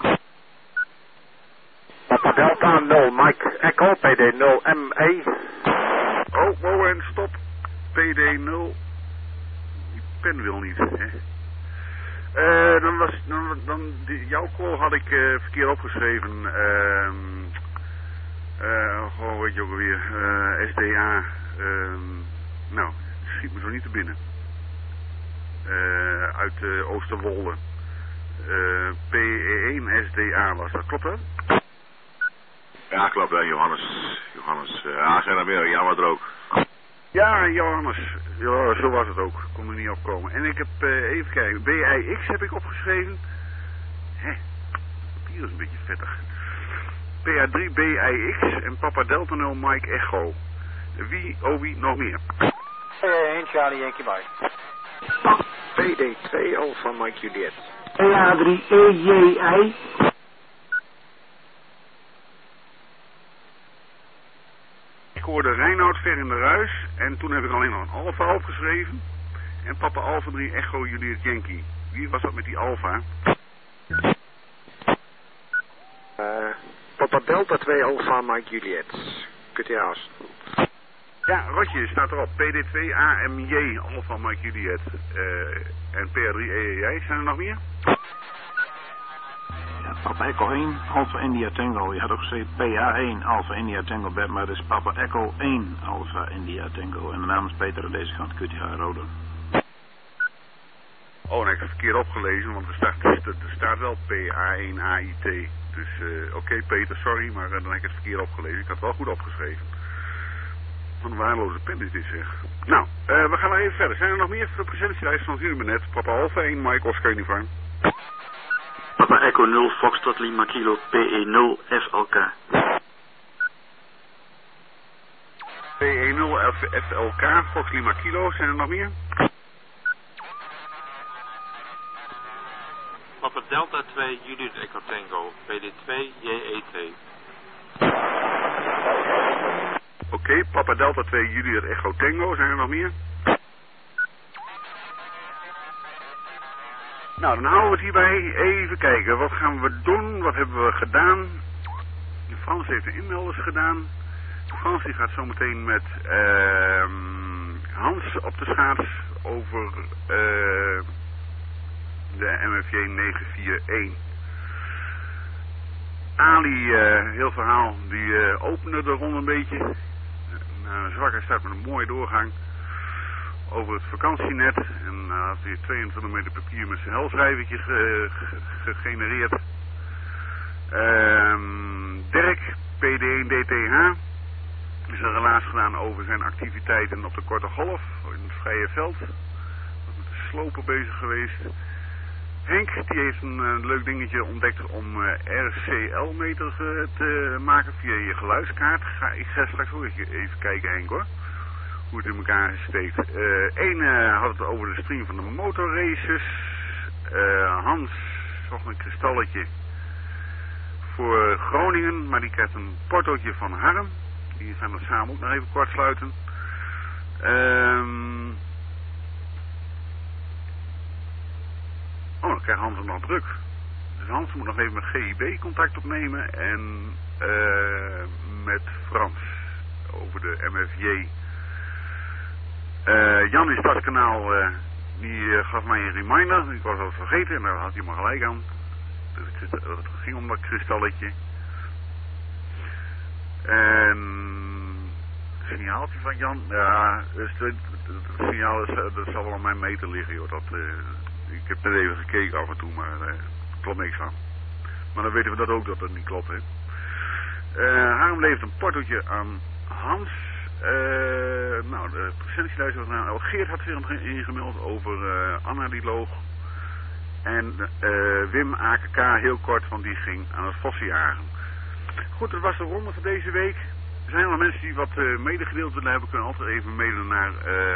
Speaker 20: Papa Delta 0 Mike Echo PD 0 ME.
Speaker 2: Oh, en stop. PD 0. Die pen wil niet, hè. Jouw call had ik verkeerd opgeschreven. Gewoon weet je ook alweer. SDA. Nou, schiet me zo niet te binnen. Uit Oosterwolde. PE1 SDA was dat, klopt dat?
Speaker 16: Ja, klopt, hè, Johannes. Zijn er weer, ja, wat er ook.
Speaker 2: Ja, Johannes. Ja, zo was het ook. Kon er niet opkomen. En ik heb, even kijken, BIX heb ik opgeschreven. Papier is een beetje vettig. PA3 BIX en Papa Delta 0 Mike Echo. Wie nog meer?
Speaker 11: 1 Charlie Yankee Mike.
Speaker 20: PD2 Alpha Mike Juliet.
Speaker 18: PA3 EJI.
Speaker 2: Ik hoorde Reinoud ver in de ruis en toen heb ik alleen nog een Alpha opgeschreven. En Papa Alpha 3 Echo Juliet Yankee. Wie was dat met die Alpha?
Speaker 20: Papa Delta 2 Alpha Mike Juliet. QTA's.
Speaker 2: Ja, Rotje staat erop. PD2 AMJ Alpha Mike Juliet. En PR3 EEJ. Zijn er nog meer?
Speaker 11: Ja, Papa Echo 1 Alpha India Tango. Je had ook gezegd PA1 Alpha India Tango bed, maar dat is Papa Echo 1 Alpha India Tango. En de naam is Peter aan deze kant QTH Rode.
Speaker 2: Oh, nee, ik heb verkeerd opgelezen, want er staat wel PA1 AIT. Dus oké, Peter, sorry, maar dan heb ik het verkeerd opgelezen. Ik had het wel goed opgeschreven. Wat een waardeloze pen is dit, zeg. Nou, we gaan maar even verder. Zijn er nog meer voor de presentielijst van jullie net? Papa Alpha 1, Mike Oscar Uniform.
Speaker 15: Papa Echo 0 Foxtrot Lima Kilo PE 0 FLK.
Speaker 2: PE 0 FLK Fox Lima Kilo. Zijn er nog meer?
Speaker 6: Papa Delta 2 Juliet Echo Tango PD2 JET.
Speaker 2: Oké, Papa Delta 2 Juliet Echo Tango. Zijn er nog meer? Nou, dan houden we het hierbij. Even kijken, wat gaan we doen? Wat hebben we gedaan? Frans heeft de inmelders gedaan. Frans die gaat zometeen met Hans op de schaats over de MFJ 941. Ali, heel verhaal, die opende de ronde een beetje. Een zwakke start met een mooie doorgang over het vakantienet. En had hij 22 meter papier met zijn helschrijvertje gegenereerd. Dirk, PD1DTH, is een relaas gedaan over zijn activiteiten op de Korte Golf, in het vrije veld. Was met de sloper bezig geweest. Henk, die heeft een leuk dingetje ontdekt om RCL-meters te maken via je geluidskaart. Ik ga straks ook even kijken, Henk, hoor. Hoe het in elkaar steekt. Eén had het over de stream van de motorraces. Hans zocht een kristalletje voor Groningen, maar die krijgt een portootje van Harm. Die gaan we samen ook nog even kort sluiten. Dan krijgt Hans het nog druk. Dus Hans moet nog even met GIB contact opnemen en met Frans over de MFJ. Jan in Stadskanaal, die gaf mij een reminder. Ik was het vergeten en daar had hij maar gelijk aan. Dus het ging om dat kristalletje. En het signaaltje van Jan, ja, dus het signaal dat zal wel aan mijn meter liggen, joh. Ik heb net even gekeken af en toe, maar er klopt niks van. Maar dan weten we dat ook dat het niet klopt, hè. Harm levert een portootje aan Hans. Nou, de presentielijst was nou, Geert had zich ingemeld over Anna die loog. En Wim AKK heel kort, want die ging aan het vossenjagen. Goed, dat was de ronde voor deze week. Er zijn wel mensen die wat medegedeeld willen hebben, kunnen altijd even mailen naar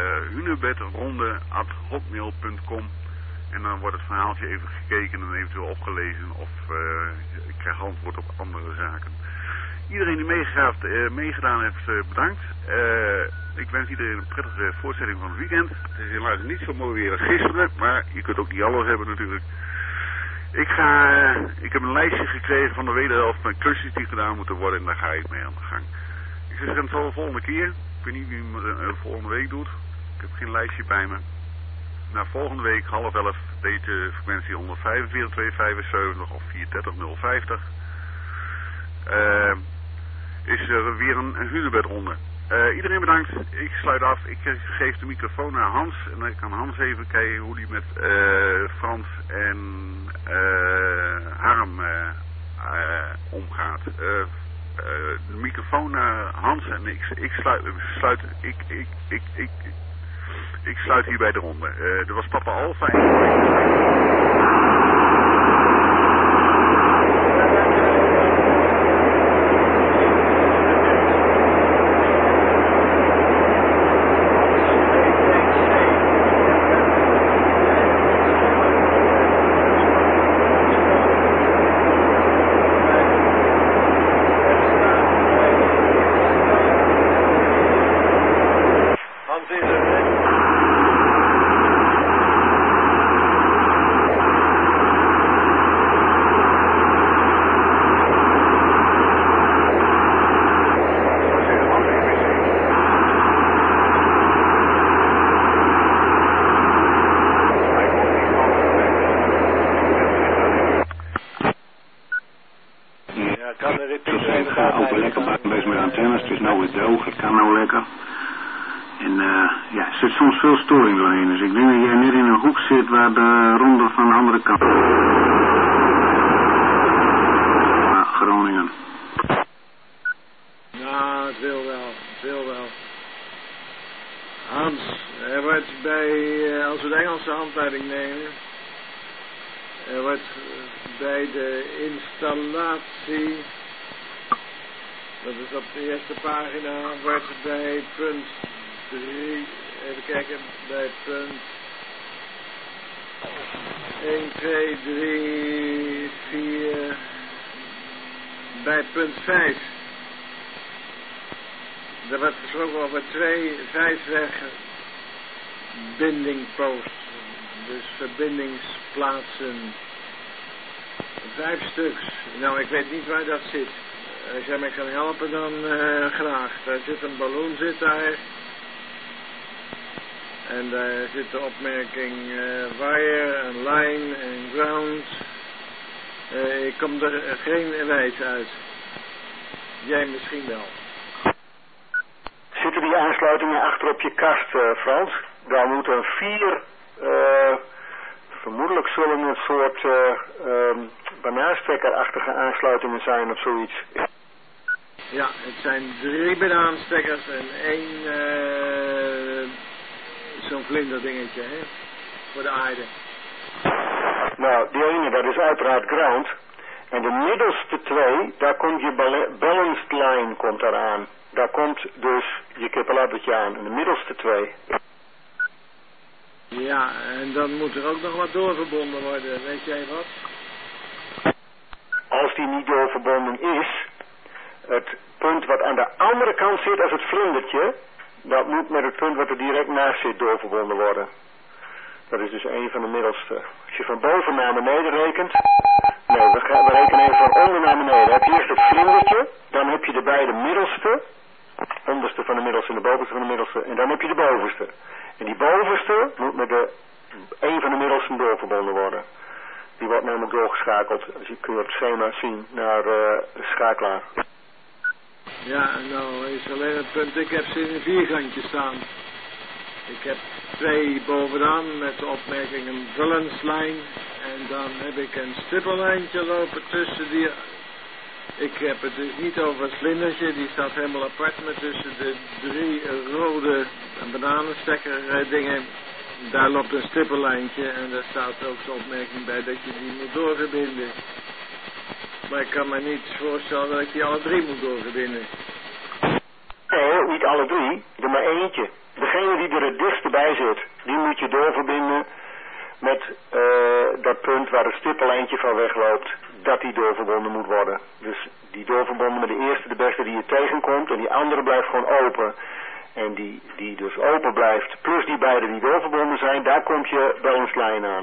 Speaker 2: hunebedronde@hotmail.com. En dan wordt het verhaaltje even gekeken en eventueel opgelezen of ik krijg antwoord op andere zaken. Iedereen die meegedaan heeft, bedankt. Ik wens iedereen een prettige voortzetting van het weekend. Het is helaas niet zo mooi weer als gisteren, maar je kunt ook niet alles hebben natuurlijk. Ik heb een lijstje gekregen van de wederhelft met klusjes die gedaan moeten worden en daar ga ik mee aan de gang. Ik zeg het zal de volgende keer. Ik weet niet wie het volgende week doet. Ik heb geen lijstje bij me. Nou, volgende week 10:30 deze frequentie 145 275 of 430 050. Is er weer een hunebedronde. Iedereen bedankt. Ik sluit af. Ik geef de microfoon naar Hans. En dan kan Hans even kijken hoe die met Frans en Harm omgaat. De microfoon naar Hans en ik sluit hierbij de ronde. Er was Papa Alpha.
Speaker 14: Veel storing doorheen, dus ik denk dat jij net in een hoek zit waar de ronde van de andere kant. Groningen.
Speaker 3: Nou, het wil wel. Hans, er wordt bij, als we de Engelse handleiding nemen, er wordt bij de installatie, dat is op de eerste pagina, wordt bij punt 3, even kijken, bij punt 1, 2, 3, 4, bij punt 5. Er wordt gesproken over 2 5-weg bindingposts, dus verbindingsplaatsen. 5 stuks. Nou, ik weet niet waar dat zit. Als jij mij kan helpen, dan graag. Daar zit een ballon daar. En daar zit de opmerking wire en line en ground. Ik kom er geen wijs uit. Jij misschien wel.
Speaker 8: Zitten die aansluitingen achter op je kast, Frans? Daar moeten 4, vermoedelijk zullen het soort banaanstekkerachtige aansluitingen zijn of zoiets.
Speaker 3: Ja, het zijn 3 banaanstekkers en 1 zo'n vlinderdingetje, hè, voor de aarde.
Speaker 8: Nou, die ene, dat is uiteraard ground. En de middelste 2, daar komt je balanced line komt eraan. Daar komt dus je kippenladdertje aan. En de middelste 2.
Speaker 3: Ja, en dan moet er ook nog wat doorverbonden worden, weet jij wat?
Speaker 8: Als die niet doorverbonden is, het punt wat aan de andere kant zit als het vlindertje, dat moet met het punt wat er direct naast zit doorverbonden worden. Dat is dus een van de middelste. Als je van boven naar beneden rekent, nee, we rekenen even van onder naar beneden. Heb je eerst het vlindertje, dan heb je de beide middelste, onderste van de middelste en de bovenste van de middelste, en dan heb je de bovenste. En die bovenste moet met een van de middelsten doorverbonden worden. Die wordt namelijk doorgeschakeld, dus kun je op het schema zien, naar de schakelaar.
Speaker 3: Ja, nou is alleen het punt, ik heb ze in een vierkantje staan. Ik heb 2 bovenaan met de opmerking een balance line. En dan heb ik een stippellijntje lopen tussen die... Ik heb het dus niet over het vlindertje, die staat helemaal apart. Maar tussen de 3 rode bananenstekker dingen, daar loopt een stippellijntje. En daar staat ook de opmerking bij dat je die moet doorverbinden. Maar ik kan me niet voorstellen dat ik die alle 3 moet doorverbinden.
Speaker 8: Nee, niet alle 3, er maar eentje. Degene die er het dichtst bij zit, die moet je doorverbinden met dat punt waar het stippellijntje van wegloopt, dat die doorverbonden moet worden. Dus die doorverbonden met de eerste, de beste die je tegenkomt, en die andere blijft gewoon open. En die dus open blijft, plus die beide die doorverbonden zijn, daar komt je balance line aan.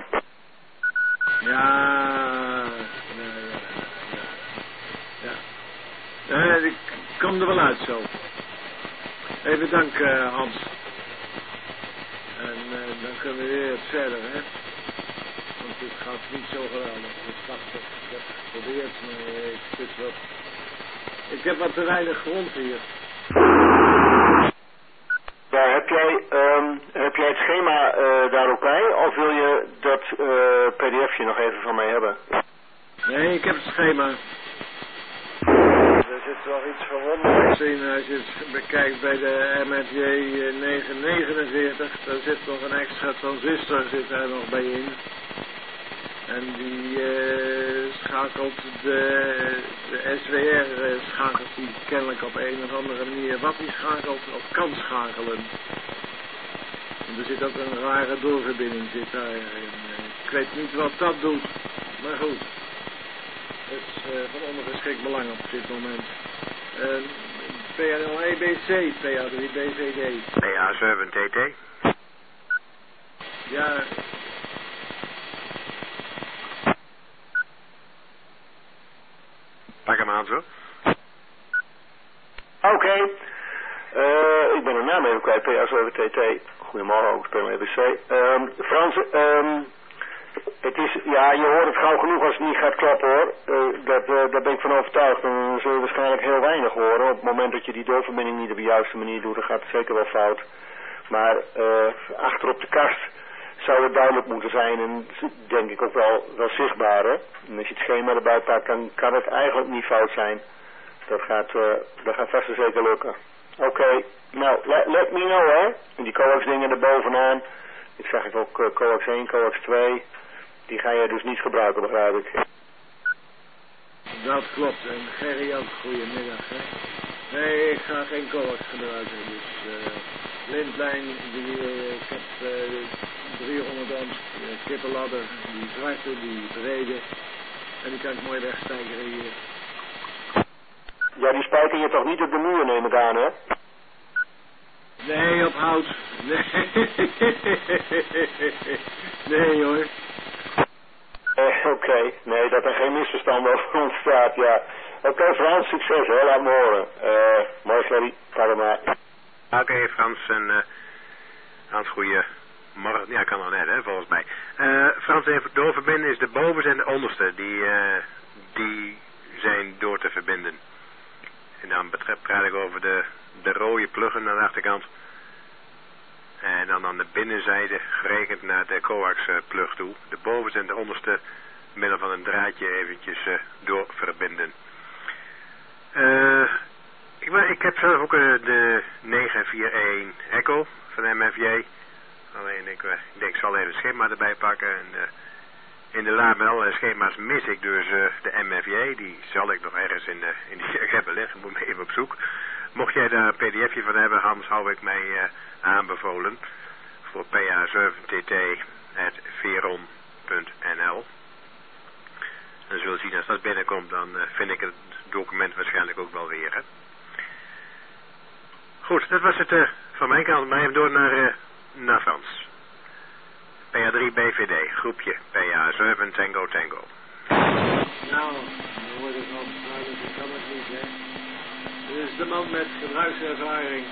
Speaker 3: Ja. Ik kom er wel uit zo. Even dank, Hans. En dan kunnen we weer verder, hè. Want het gaat niet zo geweldig. Ik heb het geprobeerd, maar ik heb wat te weinig grond hier.
Speaker 8: Daar heb jij het schema daar ook bij, of wil je dat pdfje nog even van mij hebben?
Speaker 3: Nee, ik heb het schema. Er zit wel iets verwonderlijks in als je het bekijkt bij de MFJ 949. Daar zit nog een extra transistor zit daar nog bij in. En die schakelt de SWR schakelt die kennelijk op een of andere manier. Wat die schakelt of kan schakelen. En er zit ook een rare doorverbinding zit daar. En, ik weet niet wat dat doet. Maar goed. Het is van ondergeschikt belang op dit moment. PA0EBC, PA3BVD.
Speaker 12: PA7TT.
Speaker 3: Ja.
Speaker 12: Pak hem aan zo.
Speaker 8: Oké. Ik ben de naam even kwijt, PA7TT. Goedemorgen, ik speel EBC. Frans, het is, ja, je hoort het gauw genoeg als het niet gaat klappen hoor. Daar ben ik van overtuigd. Dan zul je waarschijnlijk heel weinig horen. Op het moment dat je die doorverbinding niet op de juiste manier doet, dan gaat het zeker wel fout. Maar achter op de kast zou het duidelijk moeten zijn en denk ik ook wel zichtbaar. Hè? En als je het schema erbij pakt, dan kan het eigenlijk niet fout zijn. Dat gaat vast en zeker lukken. Oké, nou, let me know hè. En die coax dingen erbovenaan. Ik zag ik ook coax 1, coax 2. Die ga je dus niet gebruiken, begrijp ik.
Speaker 3: Dat klopt. En Gerry ook, goedemiddag. Hè? Nee, ik ga geen coax gebruiken. Dus lindlijn, ik heb 300 ohms kippenladder, die zwarte, die brede. En die kan ik mooi wegstijgeren hier.
Speaker 8: Ja, die spijker je toch niet op de muur, neem ik aan, hè?
Speaker 3: Nee, op hout. Nee. Nee hoor.
Speaker 8: Oké, nee, dat er geen misverstand over ontstaat, ja. Oké, Frans, succes, hè, laat me horen. Mooi, Gerry, pak hem maar.
Speaker 12: Oké, Frans, en Hans, goeiemorgen. Ja, kan nog net, hè, volgens mij. Frans, even doorverbinden is de bovenste en de onderste. Die zijn door te verbinden. En dan praat ik over de rode pluggen aan de achterkant. En dan aan de binnenzijde gerekend naar de coax plug toe. De bovenste en de onderste middel van een draadje eventjes doorverbinden. Ik heb zelf ook de 941 Echo van MFJ. Alleen ik denk ik zal even het schema erbij pakken. En, in de la met alle schema's mis ik dus de MFJ. Die zal ik nog ergens in de check hebben liggen. Moet ik even op zoek. Mocht jij daar een pdfje van hebben, Hans, hou ik mij aanbevolen. Voor pa7tt@veron.nl. En zullen zien als dat binnenkomt, dan vind ik het document waarschijnlijk ook wel weer. Hè? Goed, dat was het van mijn kant. Maar even door naar Frans. PA3 BVD, groepje PA7 Tango Tango.
Speaker 3: Nou, dan wordt het nog duidelijk, ik kan het niet, hè. Dit is de man met gebruikservaring.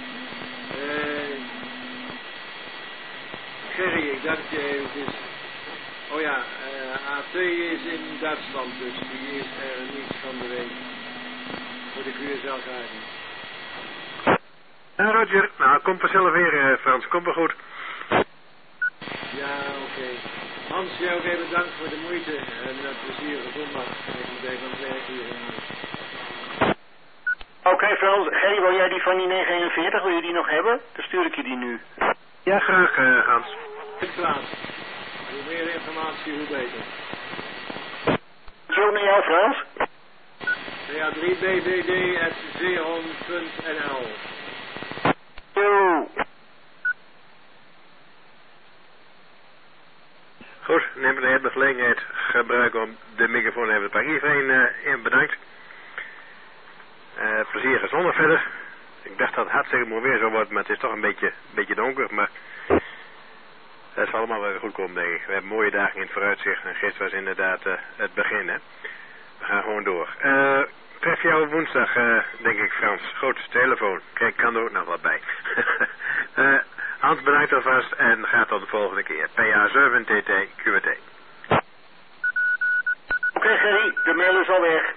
Speaker 3: Gerry, ik dank je eventjes. Oh ja, A2 is in Duitsland, dus die is er niet van de week. Voor de QSL krijgen.
Speaker 12: Roger, nou komt vanzelf weer Frans, komt wel goed.
Speaker 3: Ja, oké. Hans, jij ook even bedankt voor de moeite en plezierige zondag. Ik moet even aan het werk hier.
Speaker 8: Oké, Frans, Gerry, wil jij die van die 941, wil je die nog hebben? Dan stuur ik je die nu.
Speaker 12: Ja, graag Hans.
Speaker 3: Ik plaats. Hoe meer informatie, hoe beter.
Speaker 8: Zo naar jou, Frans?
Speaker 3: PA3BVD@zeehond.nl.
Speaker 8: Yo.
Speaker 12: Goed, neem de gelegenheid gebruiken om de microfoon even te pakken. Iedereen bedankt. Plezierige zondag verder. Ik dacht dat het hartstikke mooi weer zou worden, maar het is toch een beetje donker. Maar dat zal allemaal weer goed komen, denk ik. We hebben mooie dagen in het vooruitzicht en gisteren was inderdaad het begin, hè. We gaan gewoon door. Tref jou woensdag, denk ik, Frans. Goed, telefoon. Kijk, kan er ook nog wat bij. Hans, bedankt alvast en gaat tot de volgende keer. PA7TT QT.
Speaker 8: Oké, Gerry, de mail is al weg.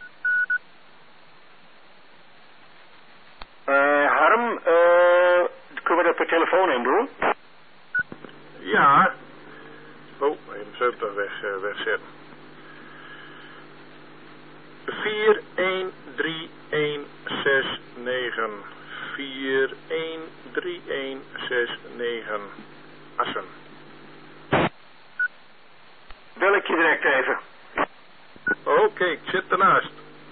Speaker 8: Harm, kunnen we dat per telefoon in doen?
Speaker 9: Ja. Oh, even 70 wegzetten. 4131169. 4131169. Assen.
Speaker 8: Bel ik je direct even.
Speaker 9: Oké, ik zit ernaast.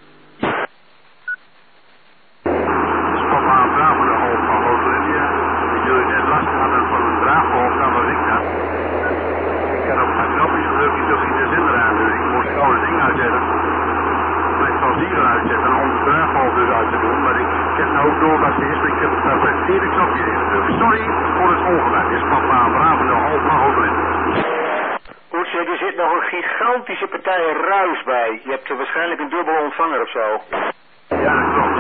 Speaker 7: Papa, bravo de hol van Roodlinja. Dat jullie net last hadden van een draagvolk, dan was ik dat. Ik had op mijn knopjes gedrukt, die toch niet de zender aan, dus ik moest gewoon het ding uitzetten. Maar ik zal die eruit zetten om de draagvolk dus uit te doen, maar ik heb nou ook door dat ze is, ik heb het verkeerde knopje ingedrukt. Sorry voor het ongemak. Dit is Papa, bravo de hol van Roodlinja.
Speaker 8: Oetje, er zit nog een gigantische partij ruis bij. Je hebt waarschijnlijk een dubbele ontvanger of zo.
Speaker 7: Ja, dat klopt.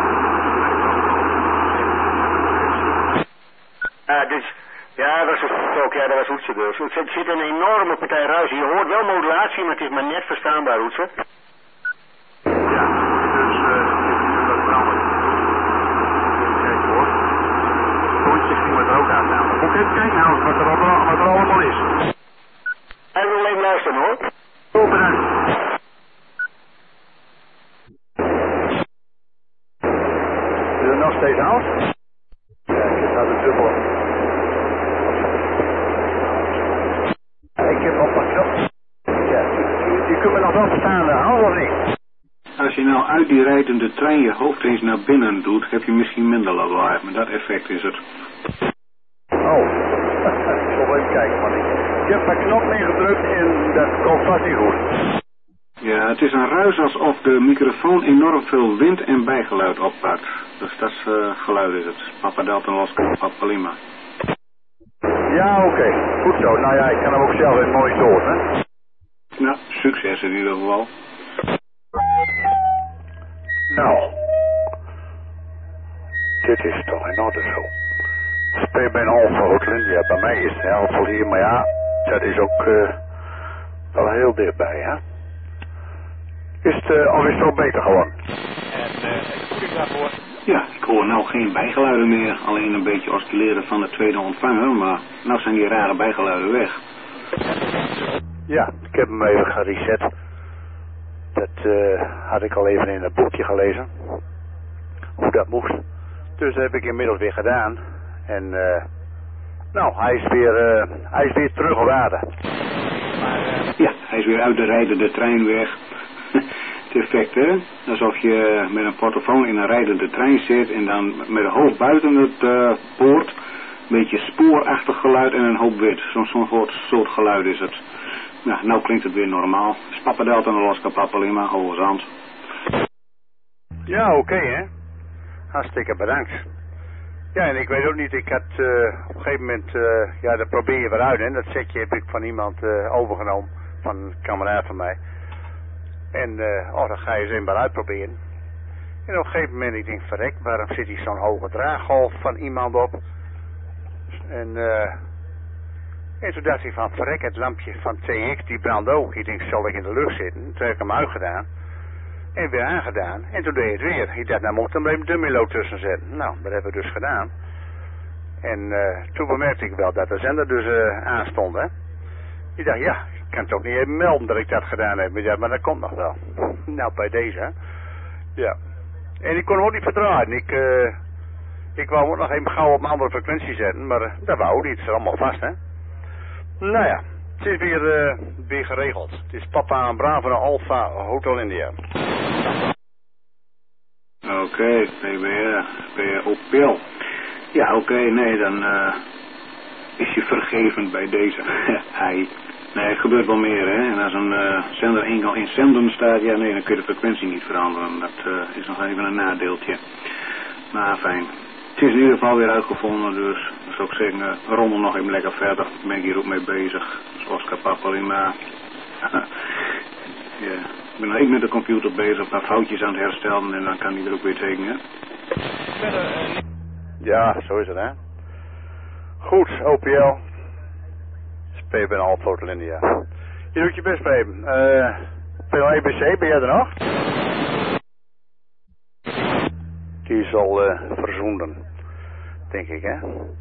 Speaker 8: Ja, dat was ook. Ja, dat was Oetse dus. Er zit een enorme partij ruis. Je hoort wel modulatie, maar het is maar net verstaanbaar, Oetse.
Speaker 7: Ja, dus dat verandert. Kijk hoor. Het toontje ging met er ook aan. Nou, moet ik even kijken nou wat er allemaal is.
Speaker 8: Hij wil alleen luisteren hoor.
Speaker 7: Oh, bedankt. Is er nog steeds uit? Ja, ik heb nou de dubbele. Ik heb op mijn knop. Ja, je kunt me nog wel verstaan, Hans, of niet?
Speaker 14: Als je nou uit die rijdende trein je hoofd eens naar binnen doet, heb je misschien minder lawaai, maar dat effect is het.
Speaker 7: Oh, ik zal wel even kijken, man. Ik heb mijn knop ingedrukt en dat komt vast niet goed.
Speaker 14: Ja, het is een ruis alsof de microfoon enorm veel wind en bijgeluid oppakt. Dus dat is geluid is het. Papa Delta Oscar, Papa Lima.
Speaker 7: Ja, oké. Goed zo. Nou ja, ik kan hem ook zelf in mooi door, hè.
Speaker 14: Nou, succes in ieder geval.
Speaker 7: Nou. Dit is toch in orde zo. Speel bij een halve hotel. Ja, bij mij is het helft hier, maar ja, dat is ook wel heel dichtbij, hè. Is het al beter gewoon?
Speaker 11: En de voeding daarvoor?
Speaker 14: Ja, ik hoor nou geen bijgeluiden meer. Alleen een beetje oscilleren van de tweede ontvanger, maar nou zijn die rare bijgeluiden weg.
Speaker 7: Ja, ik heb hem even gereset. Dat had ik al even in het boekje gelezen.
Speaker 1: hoe dat moest. Dus dat heb ik inmiddels weer gedaan. En nou, hij is weer terug op aarde.
Speaker 14: Ja, hij is weer uit de rijdende trein weg. Het effect, hè? Alsof je met een portofoon in een rijdende trein zit en dan met een hoofd buiten het poort, een beetje spoorachtig geluid en een hoop wit. Zo'n soort geluid is het. Nou klinkt het weer normaal. Papa Delta en Oscar Papa Lima, Hoge Zand.
Speaker 1: Ja, oké, hè? Hartstikke bedankt. Ja, en ik weet ook niet, ik had op een gegeven moment, ja, dat probeer je weer uit, hè? Dat setje heb ik van iemand overgenomen, van een kameraad van mij. En, dan ga je eens een maar uitproberen. En op een gegeven moment, ik denk, verrek, waarom zit hier zo'n hoge draaggolf van iemand op? En toen dacht ik van, verrek, het lampje van TX, die brandt ook. Ik denk, zal ik in de lucht zitten? Toen heb ik hem uitgedaan. En weer aangedaan. En toen deed het weer. Ik dacht, nou moet ik er even dummy load tussen zetten. Nou, dat hebben we dus gedaan. En toen bemerkte ik wel dat de zender dus aanstond, hè. Ik dacht, ja, ik kan toch niet even melden dat ik dat gedaan heb. Maar dat komt nog wel. Nou, bij deze, hè. Ja. En ik kon hem ook niet verdraaien. Ik wou ook nog even gauw op een andere frequentie zetten. Maar dat wou niet. Het is allemaal vast, hè. Nou ja, het is weer geregeld. Het is Papa Bravo Alpha Hotel India.
Speaker 14: Oké, PBR Opel. Ja, oké, nee, dan is je vergeven bij deze. Nee, het gebeurt wel meer, hè. En als een zender enkel in zenden staat, ja nee, dan kun je de frequentie niet veranderen. Dat is nog even een nadeeltje. Maar fijn. Het is in ieder geval weer uitgevonden, dus dan zou ik zeggen, rommel nog even lekker verder. Daar ben ik hier ook mee bezig. Zoals Papa Lima. Ja, ik ben nog even met de computer bezig, een paar foutjes aan het herstellen en dan kan hij er ook weer tekenen.
Speaker 1: Ja, zo is het, hè. Goed, OPL. PB Alpha Hotel India. Je doet je best, Preben. PL-EBC, ben jij er nog? Die is al verzoenden, denk ik, hè.